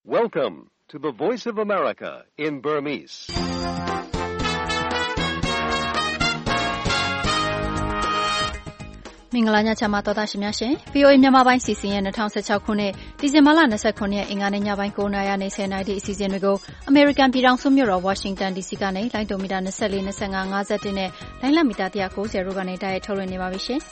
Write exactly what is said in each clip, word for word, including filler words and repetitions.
Welcome to the Voice of America in Burmese. ။မင်္ဂလာညချမ်းပါတော်သားရှင်များရှင် V O A မြန်မာပိုင်းစီစဉ်ရဲ့၂၀၁၆ခုနှစ်ဒီဇင်ဘာလ၂၉ရက်အင်္ဂါနေ့ညပိုင်း၉နာရီနေ၁၀နာရီအစီအစဉ်တွေကိုအမေရိကန်ပြည်ထောင်စုမြို့တော်ဝါရှင်တန် D C ကနေလိုင်းဒိုမီတာ၂၄ ၂၅ ၅၁နဲ့လိုင်းလတ်မီတာ၁၉၀တို့ကနေတိုက်ရိုက်ထုတ်လွှင့်နေပါပြီရှင်။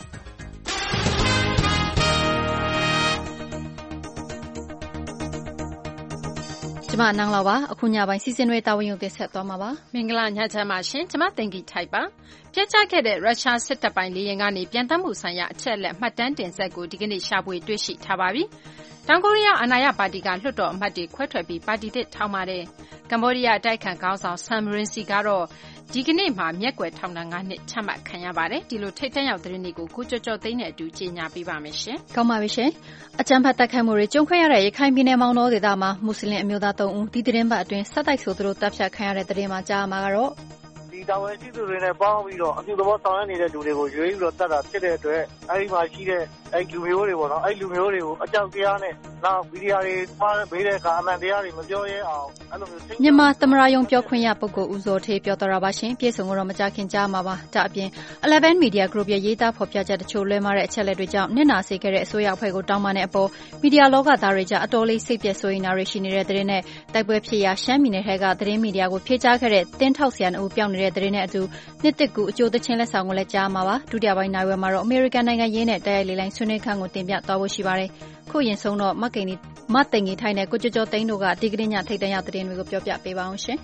ကျမနန်းလာပါအခုညပိုင်းစီစဉ်တွေတာဝန်ယူတင်ဆက်သွားမှာပါမင်္ဂလာညချမ်းပါရှင်ကျမတင်ကြီးထိုက်ပါပြတ်ကျခဲ့တဲ့ရုရှားစစ်တပ်ပိုင်းလေယာဉ်ကနေပြန်တမ်းမှုဆိုင်ရာအချက်အလက်မှတ်တမ်းတင်ဆက်ကိုဒီကနေ့ရှာဖွေတွေ့ရှိထားပါပြီတောင်ကိုရီးယားအာဏာရပါတီကလွှတ်တော်အမတ်တွေခွဲထွက်ပြီးပါတီသစ်ထောင်ပါတယ်ကမ္ဘောဒီးယားအတိုက်ခံခေါင်းဆောင်ဆမ်ရင်စီကတော့ဒီကနေ့မှာမျက်ကွယ်ထောင်ဒဏ်၅နှစ်ချမှတ်ခံရပါတယ်ဒီလိုထိတ်တန့်ရောက်တဲ့နေ့ကိုကိုကျော်ကျော်သိန်းနဲ့အတူကြေညာပေးပါမယ်ရှင်ကောင်းပါပြီရှင်အကြမ်းဖက်တိုက်ခိုက်မှုတွေကြုံခဲ့ရတဲ့ရခိုင်ပြည်နယ်မောင်တောဒေသမှာမွတ်စလင်အမျိုးသား၃ဦးဒီသတင်းပတ်အတွင်းဆက်တိုက်ဆိုသူတို့တပ်ဖြတ်ခံရတဲ့သတင်းမှာကြားမှာကတော့ဒီတာဝန်ရှိသူတွေနဲ့ပေါင်းပြီးတော့အပြုသဘောဆောင်ရနေတဲ့လူတွေကိုရွေးပြီးတော့တတ်တာဖြစ်တဲ့အတွက်အဲဒီမှာရှိတဲ့အဲလူမျိုးတွေပေါ့နော်အဲလူမျိုးတွေကိုအကြောက်တရားနဲ့နောက်ဗီဒီယိုတွေမှားပေးတဲ့အခါအမှန်တရားတွေမပြောရဲအောင်အဲ့လိုမျိုးမြန်မာသမရယုံပြောခွင့်ရပုဂ္ဂိုလ်ဦးစောထေးပြောတော်တာပါရှင်ပြည်စုံကတော့မကြခင်ကြားမှာပါဒါအပြင်eleven Media Group ရဲ့ရေးသားဖော်ပြချက်တချို့လွှဲမှားတဲ့အချက်လက်တွေကြောင့်နစ်နာစေခဲ့တဲ့အစိုးရအဖွဲ့ကိုတောင်းပန်တဲ့အပေါ်မီဒီယာလောကသားတွေကြားအတော်လေးစိတ်ပျက်ဆိုးရင်နာတွေရှိနေတဲ့သတင်းနဲ့တိုက်ပွဲဖြစ်ရာရှမ်းပြည်နယ်ထဲကသတင်းမီဒီယာကိုဖြေကြားခဲ့တဲ့တင်းထောက်ဆရာအုပ်ပြောင်းနေတဲ့သတင်းနဲ့အတူနှစ်တစ်ကူအကျိုးသချင်းလက်ဆောင်ကိုလည်းကြားမှာပါဒုတိယပိုင်းနိုင်ဝဲမှာတော့အမေရိကန်နိုင်ငံရင်းနဲ့တိုက်ရိုက်လေးလိုင်းဆွေးနွေးခန်းကိုတင်ပြသွားဖို့ရှိပါတယ်ခုရင်ဆုံးတော့မကိန်မတ်တင်ကြီးထိုင်တဲ့ကိုကျော်ကျော်သိန်းတို့ကဒီကနေ့ညထိတ်တန့်ရသတင်းတွေကိုပြောပြပေးပါအောင်ရှင်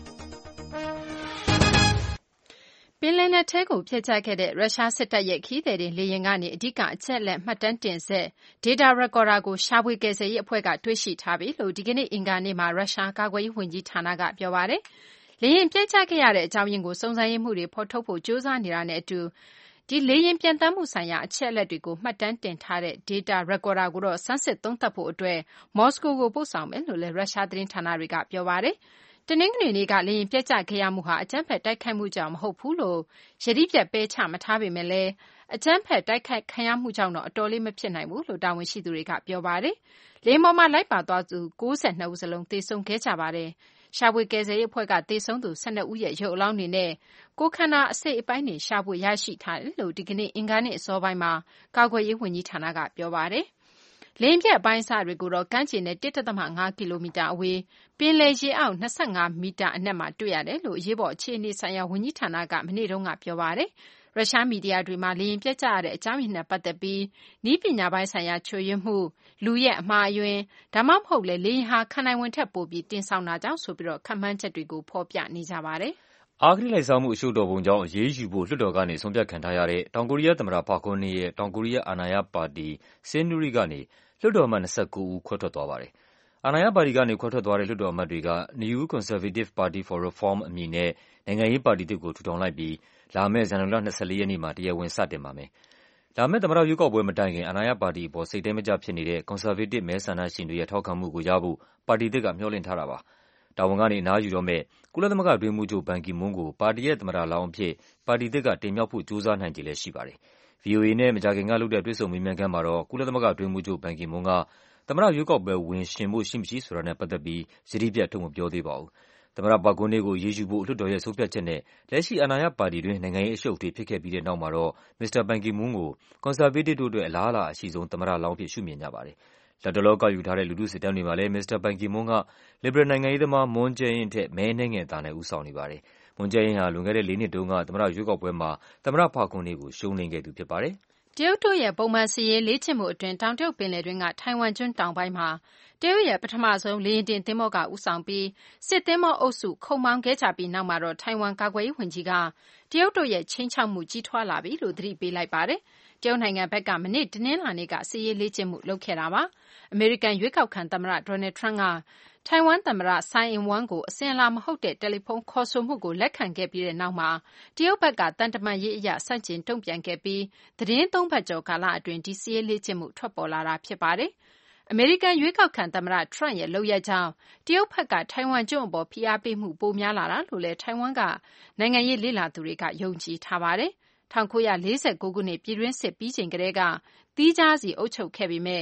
ပင်လယ်နက်ထဲကိုဖျက်ချခဲ့တဲ့ရုရှားစစ်တပ်ရဲ့ခီးသည်တွေလေယာဉ်ကနေအဓိကအချက်လက်မှတ်တမ်းတင်ဆက် data recorder ကိုရှာဖွေကယ်ဆယ်ရေးအဖွဲ့ကတွေ့ရှိထားပြီလို့ဒီကနေ့အင်္ဂါနေ့မှာရုရှားကာကွယ်ရေးဝန်ကြီးဌာနကပြောပါတယ်လေယာဉ်ပြဲချခဲ့ရတဲ့အကြောင်းရင်းကိုစုံစမ်းရေးမှုတွေဖော်ထုတ်ဖို့ကြိုးစားနေတာနဲ့အတူဒီလေယာဉ်ပြန်တမ်းမှုဆိုင်ရာအချက်အလက်တွေကိုမှတ်တမ်းတင်ထားတဲ့ data recorder ကိုတော့စမ်းစစ်သုံးသပ်ဖို့အတွက်မော်စကိုကိုပို့ဆောင်မယ်လို့လည်းရုရှားသတင်းဌာနတွေကပြောပါတယ်တနင်္ဂနွေနေ့ကလေယာဉ်ပြဲချခဲ့ရမှုဟာအကြမ်းဖက်တိုက်ခိုက်မှုကြောင့်မဟုတ်ဘူးလို့ယတိပြတ်ပယ်ချမထားပေမဲ့လည်းအကြမ်းဖက်တိုက်ခိုက်ခံရမှုကြောင့်တော့အတော်လေးမဖြစ်နိုင်ဘူးလို့တာဝန်ရှိသူတွေကပြောပါတယ်လေယာဉ်ပေါ်မှာလိုက်ပါသွားသူ၉၂ဦးစလုံးသေဆုံးခဲ့ကြပါတယ်ရှာဖွေကယ်ဆယ်ရေးအဖွဲ့ကသေဆုံးသူ၁၂ဦးရဲ့ရုပ်အလောင်းတွေနဲ့ကိုယ်ခန္ဓာအစိတ်အပိုင်းတွေရှာဖွေရရှိထားတယ်လို့ဒီကနေ့အင်္ဂါနေ့အစောပိုင်းမှာကာကွယ်ရေးဝန်ကြီးဌာနကပြောပါတယ်။လေယာဉ်ပြက်အပိုင်းအစတွေကိုတော့ကမ်းခြေနဲ့ ၁.၅ ကီလိုမီတာအဝေးပင်လယ်ရေအောက်၂၅မီတာအနက်မှာတွေ့ရတယ်လို့အရေးပေါ်အခြေအနေဆိုင်ရာဝန်ကြီးဌာနကမနေ့တုန်းကပြောပါတယ်။ရုရှားမီဒီယာတွေမှာလေယာဉ်ပြက်ကျရတဲ့အကြောင်းရင်းနဲ့ပတ်သက်ပြီးနည်းပညာပိုင်းဆိုင်ရာချို့ယွင်းမှုလူရဲ့အမှားအယွင်းဒါမှမဟုတ်လေလေယာဉ်ဟာခန္ဓာဝင်ထက်ပိုပြီးတင်ဆောင်တာကြောင့်ဆိုပြီးတော့ခန့်မှန်းချက်တွေကိုဖော်ပြနေကြပါတယ်။အာဂရိလိုက်စားမှုအရှုပ်တော်ပုံကြောင့်အရေးယူဖို့လွှတ်တော်ကနေဆုံးဖြတ်ခံထားရတဲ့တောင်ကိုရီးယားသမ္မတပါကွန်းနေရဲ့တောင်ကိုရီးယားအာဏာရပါတီဆင်နူရီကနေလွှတ်တော်အမတ်၂၉ဦးခွဲထွက်သွားပါတယ်။အာဏာရပါတီကနေခွဲထွက်သွားတဲ့လွှတ်တော်အမတ်တွေက New Conservative Party for Reform အမည်နဲ့နိုင်ငံရေးပါတီသစ်ကိုထူထောင်လိုက်ပြီးလာမယ့်ဇန်နဝါရီလ၂၄ရက်နေ့မှာတရားဝင်စတင်ပါမယ်။လာမယ့်သမ္မတရွေးကောက်ပွဲမတိုင်ခင်အာဏာရပါတီအပေါ်စိတ်ထဲမကျဖြစ်နေတဲ့ကွန်ဆာဗေးတစ်မဲဆန္ဒရှင်တွေရဲ့ထောက်ခံမှုကိုရဖို့ပါတီသစ်ကမျှော်လင့်ထားတာပါ။တာဝန်ကနေအနားယူတော့မယ့်ကုလသမဂ္ဂအတွင်းရေးမှူးချုပ်ဘန်ကီမွန်းကိုပါတီရဲ့သမ္မတလောင်းအဖြစ်ပါတီသစ်ကတင်မြှောက်ဖို့ကြိုးစားနိုင်ခြေလည်းရှိပါတယ်။ V O A နဲ့မကြာခင်ကလုပ်တဲ့တွေ့ဆုံမေးမြန်းခန်းမှာတော့ကုလသမဂ္ဂအတွင်းရေးမှူးချုပ်ဘန်ကီမွန်းကသမ္မတရွေးကောက်ပွဲဝင်ယှဉ်ဖို့ရှိမရှိဆိုတာနဲ့ပတ်သက်ပြီးယတိပြတ်ထုတ်မပြောသေးပါဘူး။သမ္မတပါကွန်းနေကိုအရေးယူဖို့လွှတ်တော်ရဲ့ဆုံးဖြတ်ချက်နဲ့လက်ရှိအာဏာရပါတီတွင်းနိုင်ငံရေးအရှုပ်တွေဖြစ်ခဲ့ပြီးတဲ့နောက်မှာတော့မစ္စတာဘန်ကီမွန်းကိုကွန်ဆာဗေးတစ်တို့အတွက်အလားအလာအရှိဆုံးသမ္မတလောင်းအဖြစ်ရှုမြင်ကြပါတယ်။လတ်တလောကောက်ယူထားတဲ့လူထုစစ်တမ်းတွေမှာလည်းမစ္စတာဘန်ကီမွန်းကလစ်ဘရယ်နိုင်ငံရေးသမားမွန်းဂျယ်အင်းထက်မဲအနည်းငယ်အသာနဲ့ဦးဆောင်နေပါတယ်။မွန်းဂျယ်အင်းဟာလွန်ခဲ့တဲ့လေးနှစ်တုန်းကသမ္မတရွေးကောက်ပွဲမှာသမ္မတပါကွန်းနေကိုရှုံးနိမ့်ခဲ့သူဖြစ်ပါတယ်။တရုတ်တို့ရဲ့ပုံမှန်စစ်ရေးလေ့ကျင့်မှုအတွင်းတောင်တရုတ်ပင်လယ်တွင်းကထိုင်ဝမ်ကျွန်းတောင်ပိုင်းမှာတရုတ်ရဲ့ပထမဆုံးလေယာဉ်တင်သင်္ဘောကဦးဆောင်ပြီးစစ်သင်္ဘောအုပ်စုခုတ်မောင်းခဲ့ကြပြီးနောက်မှာတော့ထိုင်ဝမ်ကာကွယ်ရေးဝန်ကြီးကတရုတ်တို့ရဲ့ခြိမ်းခြောက်မှုကြီးထွားလာပြီလို့သတိပေးလိုက်ပါတယ်။တရုတ်နိုင်ငံဘက်ကမနေ့တနင်္လာနေ့ကစစ်ရေးလေ့ကျင့်မှုလုပ်ခဲ့တာပါ။အမေရိကန်ရွေးကောက်ခံသမ္မတဒေါ်နယ်ထရန့်ကထိုင်ဝမ်သမ္မတဆိုင်အင်ဝမ်ကိုအစဉ်အလာမဟုတ်တဲ့တယ်လီဖုန်းခေါ်ဆိုမှုကိုလက်ခံခဲ့ပြီးတဲ့နောက်မှာတရုတ်ဘက်ကတန်တမန်ရေးအရဆန့်ကျင်တုံ့ပြန်ခဲ့ပြီးသတင်းသုံးပတ်ကျော်ကာလအတွင်းဒီစစ်ရေးလေ့ကျင့်မှုထွက်ပေါ်လာတာဖြစ်ပါတယ်။အမေရိကန်ရွေးကောက်ခံသမ္မတထရန့်ရဲ့လုပ်ရပ်ကြောင့်တရုတ်ဘက်ကထိုင်ဝမ်ကျွန်းအပေါ်ဖိအားပေးမှုပိုများလာတာလို့လည်းထိုင်ဝမ်ကနိုင်ငံရေးလေ့လာသူတွေကယုံကြည်ထားပါတယ်။၁၉၄၉ခုနှစ်ပြည်တွင်းစစ်ပြီးချိန်ကတည်းကသီးခြားစီအုပ်ချုပ်ခဲ့ပေမဲ့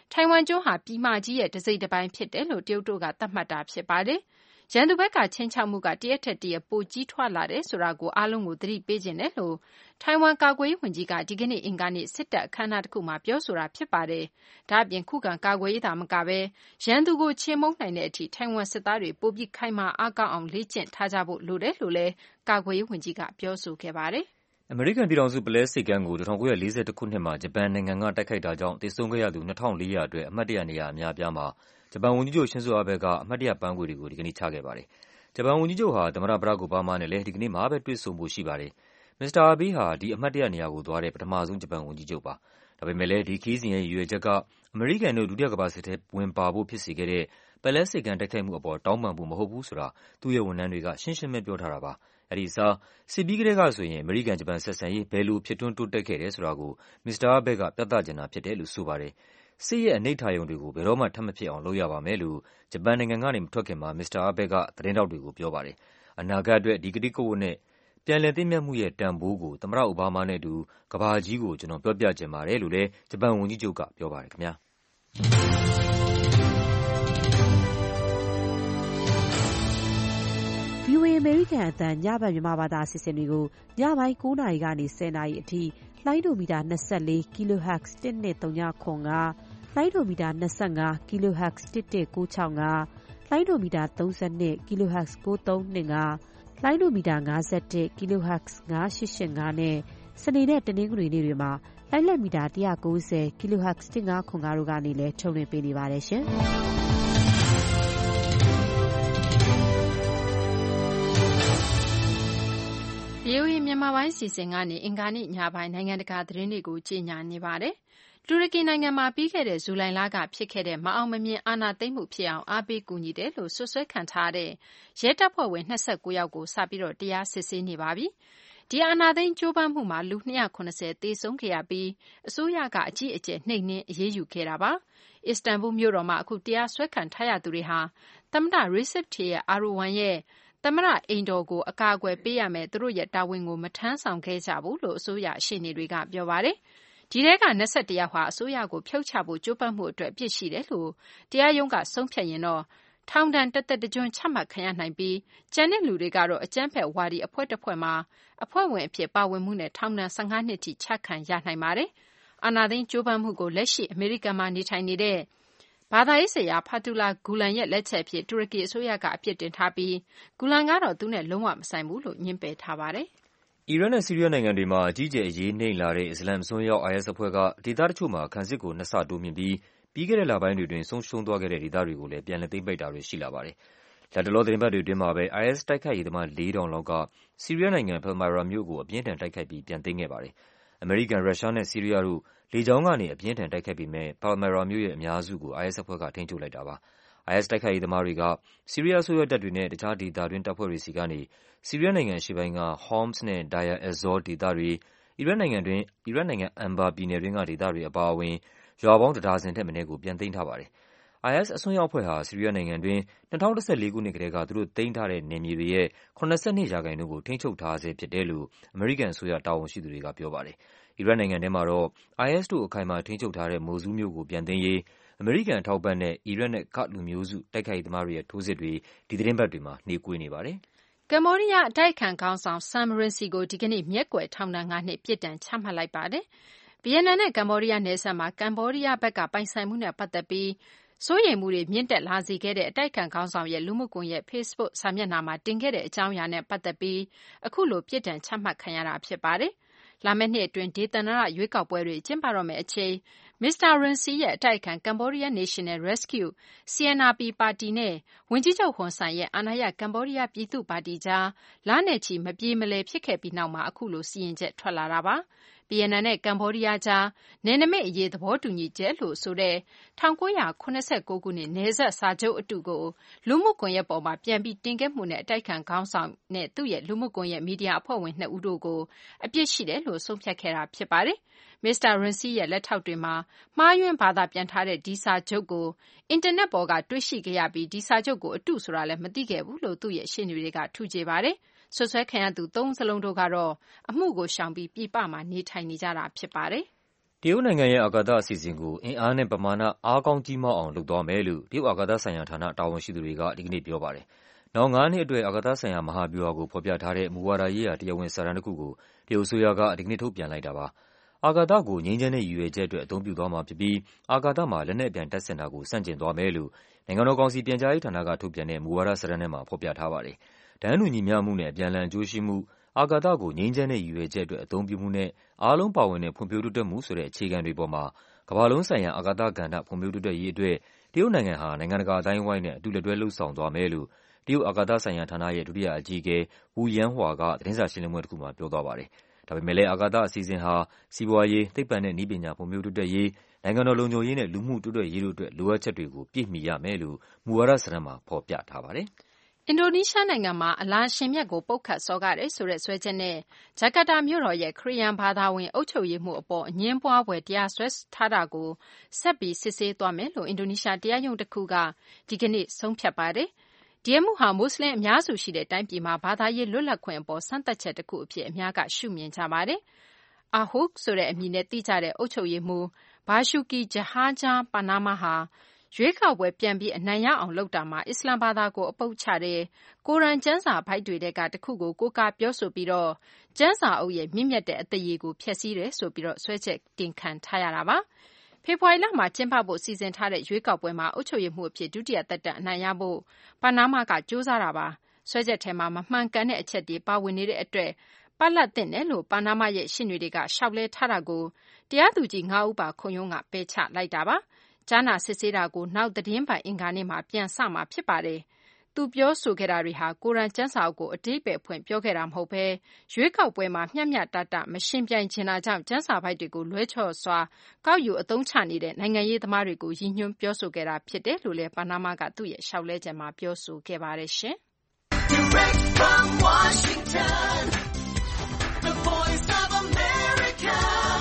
ထိုင်ဝမ်ကျွန်းဟာပြည်မကြီးရဲ့တစိမ့်တစ်ပိုင်းဖြစ်တယ်လို့တရုတ်တို့ကသတ်မှတ်တာဖြစ်ပါတယ်။ရန်သူဘက်ကချင်းချောက်မှုကတရက်ထက်တရက်ပိုကြီးထွားလာတယ်ဆိုတာကိုအားလုံးကိုသတိပေးခြင်းတယ်လို့ထိုင်ဝမ်ကာကွယ်ရေးဝန်ကြီးကဒီကနေ့အင်္ဂါနေ့စစ်တပ်အခမ်းအနားတစ်ခုမှာပြောဆိုတာဖြစ်ပါတယ်။ဒါ့အပြင်ခုခံကာကွယ်ရေးသာမကဘဲရန်သူကိုချေမှုန်းနိုင်တဲ့အထိထိုင်ဝမ်စစ်သားတွေပိုပြီးခိုင်မာအားကောင်းအောင်လေ့ကျင့်ထားကြဖို့လိုတယ်လို့လည်းကာကွယ်ရေးဝန်ကြီးကပြောဆိုခဲ့ပါတယ်။အမေရိကန်ပြည်ထောင်စုပုလဲဆိပ်ကမ်းကို၁၉၄၁ခုနှစ်မှာဂျပန်နိုင်ငံကတိုက်ခိုက်တာကြောင့်သေဆုံးခဲ့ရသူ၂၄၀၀အတွက်အမှတ်တရနေရာအများအပြားမှာဂျပန်ဝန်ကြီးချုပ်ရှင်ဇိုအာဘဲကအမှတ်တရပန်းခွေတွေကိုဒီကနေ့ချခဲ့ပါတယ်။ဂျပန်ဝန်ကြီးချုပ်ဟာသမ္မတဘရက်ခ်အိုဘားမားနဲ့လည်းဒီကနေ့မှာပဲတွေ့ဆုံဖို့ရှိပါတယ်။မစ္စတာအာဘေးဟာဒီအမှတ်တရနေရာကိုသွားတဲ့ပထမဆုံးဂျပန်ဝန်ကြီးချုပ်ပါ။ဒါပေမဲ့လည်းဒီခရီးစဉ်ရဲ့ရည်ရွယ်ချက်ကအမေရိကန်တို့ဒုတိယကမ္ဘာစစ်ထဲဝင်ပါဖို့ဖြစ်စေခဲ့တဲ့ပုလဲဆိပ်ကမ်းတိုက်ခိုက်မှုအပေါ်တောင်းပန်ဖို့မဟုတ်ဘူးဆိုတာသူ့ရဲ့ဝန်ထမ်းတွေကရှင်းရှင်းပဲပြောထားတာပါ။အဲဒီအစားစစ်ပြီးကတည်းကဆိုရင်အမေရိကန်-ဂျပန်ဆက်ဆံရေးဘယ်လိုဖြစ်ထွန်းတိုးတက်ခဲ့တယ်ဆိုတာကိုမစ္စတာအာဘဲကပြသချင်တာဖြစ်တယ်လို့ဆိုပါတယ်။စစ်ရဲ့အနိဋ္ဌာရုံတွေကိုဘယ်တော့မှထပ်မဖြစ်အောင်လုပ်ရပါမယ်လို့ဂျပန်နိုင်ငံကနေမထွက်ခင်မှာမစ္စတာအာဘဲကသတင်းထောက်တွေကိုပြောပါတယ်။အနာဂတ်အတွက်ဒီကတိကဝတ်နဲ့ပြန်လည်သင့်မြတ်မှုရဲ့တန်ဖိုးကိုသမ္မတအိုဘားမားနဲ့အတူကမ္ဘာကြီးကိုကျနော်ပြောပြချင်ပါတယ်လို့လည်းဂျပန်ဝန်ကြီးချုပ်ကပြောပါတယ်ခင်ဗျာ။ဗွီအိုအေ အမေရိကန်အသံညဘက်မြန်မာဘာသာအစီအစဉ်တွေကိုညပိုင်း၉နာရီကနေ၁၀နာရီအထိလိုင်းဒိုမီတာ၂၄ kilohertz တစ်နှစ်သုံးညခွန်ကလိုင်းဒိုမီတာ၂၅ kilohertz တစ်တစ်ကိုးချောင်းကလိုင်းဒိုမီတာ၃၂ kilohertz ကိုးသုံးနှစ်ကလိုင်းဒိုမီတာ၅၁ kilohertz ၅၈၈၅နဲ့စနေနဲ့တနင်္ဂနွေနေ့တွေမှာလိုင်းလက်မီတာ၁၉၀ kilohertz တစ်ငါးခွန်ကားတို့ကနေလည်းထုတ်လွှင့်ပေးနေပါတယ်ရှင်။ဗွီအိုအေမြန်မာပိုင်းစီစဉ်ကနေအင်္ဂါနေ့ညပိုင်းနိုင်ငံတကာသတင်းတွေကိုကြီးညာနေပါတယ်။တူရကီနိုင်ငံမှာပြီးခဲ့တဲ့ဇူလိုင်လကဖြစ်ခဲ့တဲ့မအောင်မမြင်အာဏာသိမ်းမှုဖြစ်အောင်အားပေးကူညီတယ်လို့ဆွဆွဲခံထားတဲ့ရဲတပ်ဖွဲ့ဝင်၂၉ယောက်ကိုစပြီးတော့တရားစစ်ဆေးနေပါပြီ။ဒီအာဏာသိမ်းကြိုးပမ်းမှုမှာလူ၂၇၀သေဆုံးခဲ့ရပြီးအစိုးရကအကြီးအကျယ်နှိမ်နင်းအရေးယူခဲ့တာပါ။အစ္စတန်ဘူလ်မြို့တော်မှာအခုတရားစွဲခံထားရသူတွေဟာသမ္မတရီဆက်တီရဲ့အာရိုဝမ်ရဲ့သမ္မတအိမ်တော်ကိုအကာအကွယ်ပေးရမယ်သူတို့ရဲ့တာဝန်ကိုမထမ်းဆောင်ခဲ့ကြဘူးလို့အစိုးရရှေ့နေတွေကပြောပါတယ်။ဒီထဲက၂၁ယောက်ဟာအစိုးရကိုဖြုတ်ချဖို့ကြိုးပမ်းမှုအတွက်အပြစ်ရှိတယ်လို့တရားရုံးကဆုံးဖြတ်ရင်တော့ထောင်ဒဏ်တသက်တကျွန်းချမှတ်ခံရနိုင်ပြီးကျန်တဲ့လူတွေကတော့အကြမ်းဖက်ဝါဒီအဖွဲ့တစ်ဖွဲ့မှာအဖွဲ့ဝင်အဖြစ်ပါဝင်မှုနဲ့ထောင်ဒဏ်၁၅နှစ်ထိချခံရနိုင်ပါတယ်။အာဏာသိမ်းကြိုးပမ်းမှုကိုလက်ရှိအမေရိကန်မှာနေထိုင်နေတဲ့ဘာသာရေးဆရာဖာတူလာဂူလန်ရဲ့လက်ချက်အဖြစ်တူရကီအစိုးရကအပြစ်တင်ထားပြီးဂူလန်ကတော့သူနဲ့လုံးဝမဆိုင်ဘူးလို့ညှင်းပယ်ထားပါတယ်။အီရတ်နဲ့ဆီးရီးယားနိုင်ငံတွေမှာအကြီးအကျယ်အရေးနှိမ့်လာတဲ့အစ္စလာမ်အစွန်းရောက် အိုင်အက်စ်အဖွဲ့ကဒေသတချို့မှာခံစစ်ကိုနှစ်ဆတိုးမြှင့်ပြီးပြီးခဲ့တဲ့လပိုင်းတွေအတွင်းဆုံးရှုံးသွားခဲ့တဲ့ဒေသတွေကိုလည်းပြန်လည်သိမ်းပိုက်တာတွေရှိလာပါတယ်။လတ်တလောသီတင်းပတ်တွေအတွင်းမှာပဲ အိုင်အက်စ်တိုက်ခိုက်ရေးသမားလေးထောင်လောက်ကဆီးရီးယားနိုင်ငံပယ်မာရာမြို့ကိုအပြင်းအထန်တိုက်ခိုက်ပြီးပြန်သိမ်းခဲ့ပါတယ်။အမေရိကန်၊ရုရှားနဲ့ဆီးရီးယားတို့လေကြောင်းကနေအပြင်းအထန်တိုက်ခိုက်ပေမဲ့ပယ်မာရာမြို့ရဲ့အများစုကို အိုင်အက်စ်အဖွဲ့ကထိန်းချုပ်လိုက်တာပါ။ အိုင်အက်စ်တိုက်ခိုက်ရေးသမားတွေကဆီးရီးယားအစိုးရတပ်တွေနဲ့တခြားဒေသတွင်းတပ်ဖွဲ့တွေဆီကနေဆီးရီးယားနိုင်ငံအရှေ့ပိုင်းက Homs နဲ့ Deir ez-Zor ဒေသတွေ၊အီရတ်နိုင်ငံတွင်းအီရတ်နိုင်ငံ Anbar ပြည်နယ်တွင်းကဒေသတွေအပါအဝင်ရွာပေါင်းတဒါဇင်ထက်မနည်းကိုပြန်သိမ်းထားပါတယ်။ အိုင်အက်စ်အစွန်းရောက်အဖွဲ့ဟာဆီးရီးယားနိုင်ငံတွင်း၂၀၁၄ခုနှစ်ကတည်းကသူတို့သိမ်းထားတဲ့နယ်မြေတွေရဲ့၇၂ရာခိုင်နှုန်းကိုထိန်းချုပ်ထားဆဲဖြစ်တယ်လို့အမေရိကန်အစိုးရတာဝန်ရှိသူတွေကပြောပါတယ်။အီရတ်နိုင်ငံထဲမှာတော့ အိုင်အက်စ်တို့အခိုင်အမာထိန်းချုပ်ထားတဲ့မိုဆူးလ်မြို့ကိုပြန်သိမ်းရေးအမေရိကန်အထောက်အပံ့နဲ့အီရတ်နဲ့ကာ့ဒ်လူမျိုးစုတိုက်ခိုက်ရေးသမားတွေရဲ့ထိုးစစ်တွေဒီသီတင်းပတ်တွေမှာနှေးကွေးနေပါတယ်။ကမ္ဘောဒီးယားအတိုက်အခံခေါင်းဆောင် Sam Rainsy ကိုဒီကနေ့မျက်ကွယ်ထောင်ဒဏ်၅နှစ်ပြစ်ဒဏ်ချမှတ်လိုက်ပါတယ်။ဗီယက်နမ်နဲ့ကမ္ဘောဒီးယားနယ်စပ်မှာကမ္ဘောဒီးယားဘက်ကပိုင်ဆိုင်မှုနဲ့ပတ်သက်ပြီးစိုးရိမ်မှုတွေမြင့်တက်လာစေခဲ့တဲ့အတိုက်အခံခေါင်းဆောင်ရဲ့လူမှုကွန်ရက် Facebook စာမျက်နှာမှာတင်ခဲ့တဲ့အကြောင်းအရာနဲ့ပတ်သက်ပြီးအခုလိုပြစ်ဒဏ်ချမှတ်ခံရတာဖြစ်ပါတယ်။လာမယ့်နှစ်အတွင်းဒေသန္တရရွေးကောက်ပွဲတွေကျင်းပတော့မယ့်အချိန်မစ္စတာ Rainsy ရဲ့အတိုက်အခံ Cambodia National Rescue စီ အန် အာร์ ပီ ပါတီနဲ့ဝန်ကြီးချုပ်ဟွန်ဆန်ရဲ့အာဏာရကမ္ဘောဒီးယားပြည်သူ့ပါတီကြားလနဲ့ချီမပြေမလည်ဖြစ်ခဲ့ပြီးနောက်မှာအခုလိုစီရင်ချက်ထွက်လာတာပါ။ဗီယက်နမ်နဲ့ကမ္ဘောဒီးယားကြားနယ်နိမိတ်အရေးသဘောတူညီချက်လို့ဆိုတဲ့၁၉၇၉ခုနှစ်နယ်စပ်စာချုပ်အတုကိုလူမှုကွန်ရက်ပေါ်မှာပြန်ပြီးတင်ခဲ့မှုနဲ့အတိုက်အခံခေါင်းဆောင်နဲ့သူ့ရဲ့လူမှုကွန်ရက်မီဒီယာအဖွဲ့ဝင်နှစ်ဦးတို့ကိုအပြစ်ရှိတယ်လို့ဆုံးဖြတ်ခဲ့တာဖြစ်ပါတယ်။မစ္စတာ Rainsy ရဲ့လက်ထောက်တွေမှာမှားယွင်းဘာသာပြန်ထားတဲ့ဒီစာချုပ်ကိုအင်တာနက်ပေါ်ကတွေ့ရှိခဲ့ရပြီးဒီစာချုပ်ကိုအတုဆိုတာလည်းမသိခဲ့ဘူးလို့သူ့ရဲ့ရှေ့နေတွေကထူးခြေပါတယ်။ဆွဆွဲခံရသူသုံးစလုံးတို့ကတော့အမှုကိုရှောင်ပြီးပြည်ပမှာနေထိုင်နေကြတာဖြစ်ပါတယ်။တရုတ်နိုင်ငံရဲ့အာကာသအစီအစဉ်ကိုအင်အားနဲ့ပမာဏအားကောင်းကြီးမားအောင်လုပ်သွားမယ်လို့တရုတ်အာကာသဆိုင်ရာဌာနတာဝန်ရှိသူတွေကဒီကနေ့ပြောပါတယ်။နောက်ငါးနှစ်အတွက်အာကာသဆိုင်ရာမဟာဗျူဟာကိုဖော်ပြထားတဲ့မူဝါဒရေးရာတရားဝင်စာတမ်းတစ်ခုကိုတရုတ်အစိုးရကဒီကနေ့ထုတ်ပြန်လိုက်တာပါ။အာကာသကိုငြိမ်းချမ်းတဲ့ရည်ရွယ်ချက်အတွက်အသုံးပြုသွားမှာဖြစ်ပြီးအာကာသမှာလက်နက်အပြန်တပ်ဆင်တာကိုဆန့်ကျင်သွားမယ်လို့နိုင်ငံတော်ကောင်စီပြန်ကြားရေးဌာနကထုတ်ပြန်တဲ့မူဝါဒစာတမ်းထဲမှာဖော်ပြထားပါတယ်။တန်းတူညီမျှမှုနဲ့အပြန်အလှန်အကျိုးရှိမှုအာကာသကိုငြိမ်းချမ်းတဲ့ရည်ရွယ်ချက်အတွက်အသုံးပြုမှုနဲ့အားလုံးပါဝင်တဲ့ဖွံ့ဖြိုးတိုးတက်မှုဆိုတဲ့အခြေခံတွေပေါ်မှာကမ္ဘာလုံးဆိုင်ရာအာကာသကဏ္ဍဖွံ့ဖြိုးတိုးတက်ရေးအတွက်တရုတ်နိုင်ငံဟာနိုင်ငံတကာအတိုင်းအဝိုင်းနဲ့အတူလက်တွဲလုပ်ဆောင်သွားမယ်လို့တရုတ်အာကာသဆိုင်ရာဌာနရဲ့ဒုတိယအကြီးအကဲဝူယန်းဟွာကသတင်းစာရှင်းလင်းပွဲတစ်ခုမှာပြောသွားပါတယ်။ဒါပေမဲ့လည်းအာကာသအစီအစဉ်ဟာစီးပွားရေး၊သိပ္ပံနဲ့နည်းပညာဖွံ့ဖြိုးတိုးတက်ရေး၊နိုင်ငံတော်လုံခြုံရေးနဲ့လူမှုတိုးတက်ရေးတို့အတွက်လိုအပ်ချက်တွေကိုပြည့်မီရမယ်လို့မူဝါဒစာတမ်းမှာဖော်ပြထားပါတယ်။အင်ဒိုနီးရှားနိုင်ငံမှာအလာရှင်မြတ်ကိုပုတ်ခတ်စော်ကားတယ်ဆိုတဲ့စွဲချက်နဲ့ဂျကာတာမြို့တော်ရဲ့ခရစ်ယာန်ဘာသာဝင်အုပ်ချုပ်ရေးမှူးအပေါ်အငြင်းပွားဖွယ်တရားစွဲထားတာကိုဆက်ပြီးစစ်ဆေးသွားမယ်လို့အင်ဒိုနီးရှားတရားရုံးတစ်ခုကဒီကနေ့ဆုံးဖြတ်ပါတယ်။ဒီအမှုဟာမွတ်စလင်အများစုရှိတဲ့တိုင်းပြည်မှာဘာသာရေးလွတ်လပ်ခွင့်အပေါ်စမ်းသပ်ချက်တစ်ခုအဖြစ်အများကရှုမြင်ကြပါတယ်။ အာဟုတ်ဆိုတဲ့အမည်နဲ့သိကြတဲ့အုပ်ချုပ်ရေးမှူးဘာရှူကီဂျဟာဂျာပါနာမာဟာရွေးကောက်ပွဲပြန်ပြီးအနိုင်ရအောင်လုပ်တာမှာအစ္စလာမ်ဘာသာကိုအပုပ်ချတယ်။ကိုရန်ကျမ်းစာဘိုက်တွေထဲကတစ်ခုကိုကိုးကားပြောဆိုပြီးတော့ကျမ်းစာအုပ်ရဲ့မြင့်မြတ်တဲ့အသရေကိုဖျက်ဆီးတယ်ဆိုပြီးတော့ဆွဲချက်တင်ခံထားရတာပါ။ဖေဖော်ဝါရီလမှာကျင်းပဖို့စီစဉ်ထားတဲ့ရွေးကောက်ပွဲမှာအုပ်ချုပ်ရေးမှူးအဖြစ်ဒုတိယသက်တမ်းအနိုင်ရဖို့ပါနာမာကကြိုးစားတာပါ။ဆွဲချက်ထဲမှာမမှန်ကန်တဲ့အချက်တွေပါဝင်နေတဲ့အတွက်ပလတ်တင်တယ်လို့ပါနာမာရဲ့ရှင်းတွေကရှောက်လဲထားတာကိုတရားသူကြီးငါးဦးပါခုံရုံးကပယ်ချလိုက်တာပါ။ကြားနာစစ်ဆေးတာကိုနောက်သတင်းပတ်အင်္ဂါနေ့မှာပြန်စမှာဖြစ်ပါတယ်။သူပြောဆိုခဲ့တာတွေဟာကိုရန်ကျမ်းစာအုပ်ကိုအတိတ်ပဲဖွင့်ပြောခဲ့တာမဟုတ်ဘဲရွေးကောက်ပွဲမှာမျှမျှတတမရှင်ပြိုင်ချင်တာကြောင့်ကျမ်းစာဘိုက်တွေကိုလွဲချော်စွာကောက်ယူအသုံးချနေတဲ့နိုင်ငံရေးသမားတွေကိုရည်ညွှန်းပြောဆိုခဲ့တာဖြစ်တယ်လို့လည်းပါနာမာကသူ့ရဲ့ရှောက်လဲချက်မှာပြောဆိုခဲ့ပါတယ်ရှင်။ Direct from Washington, the Voice of America,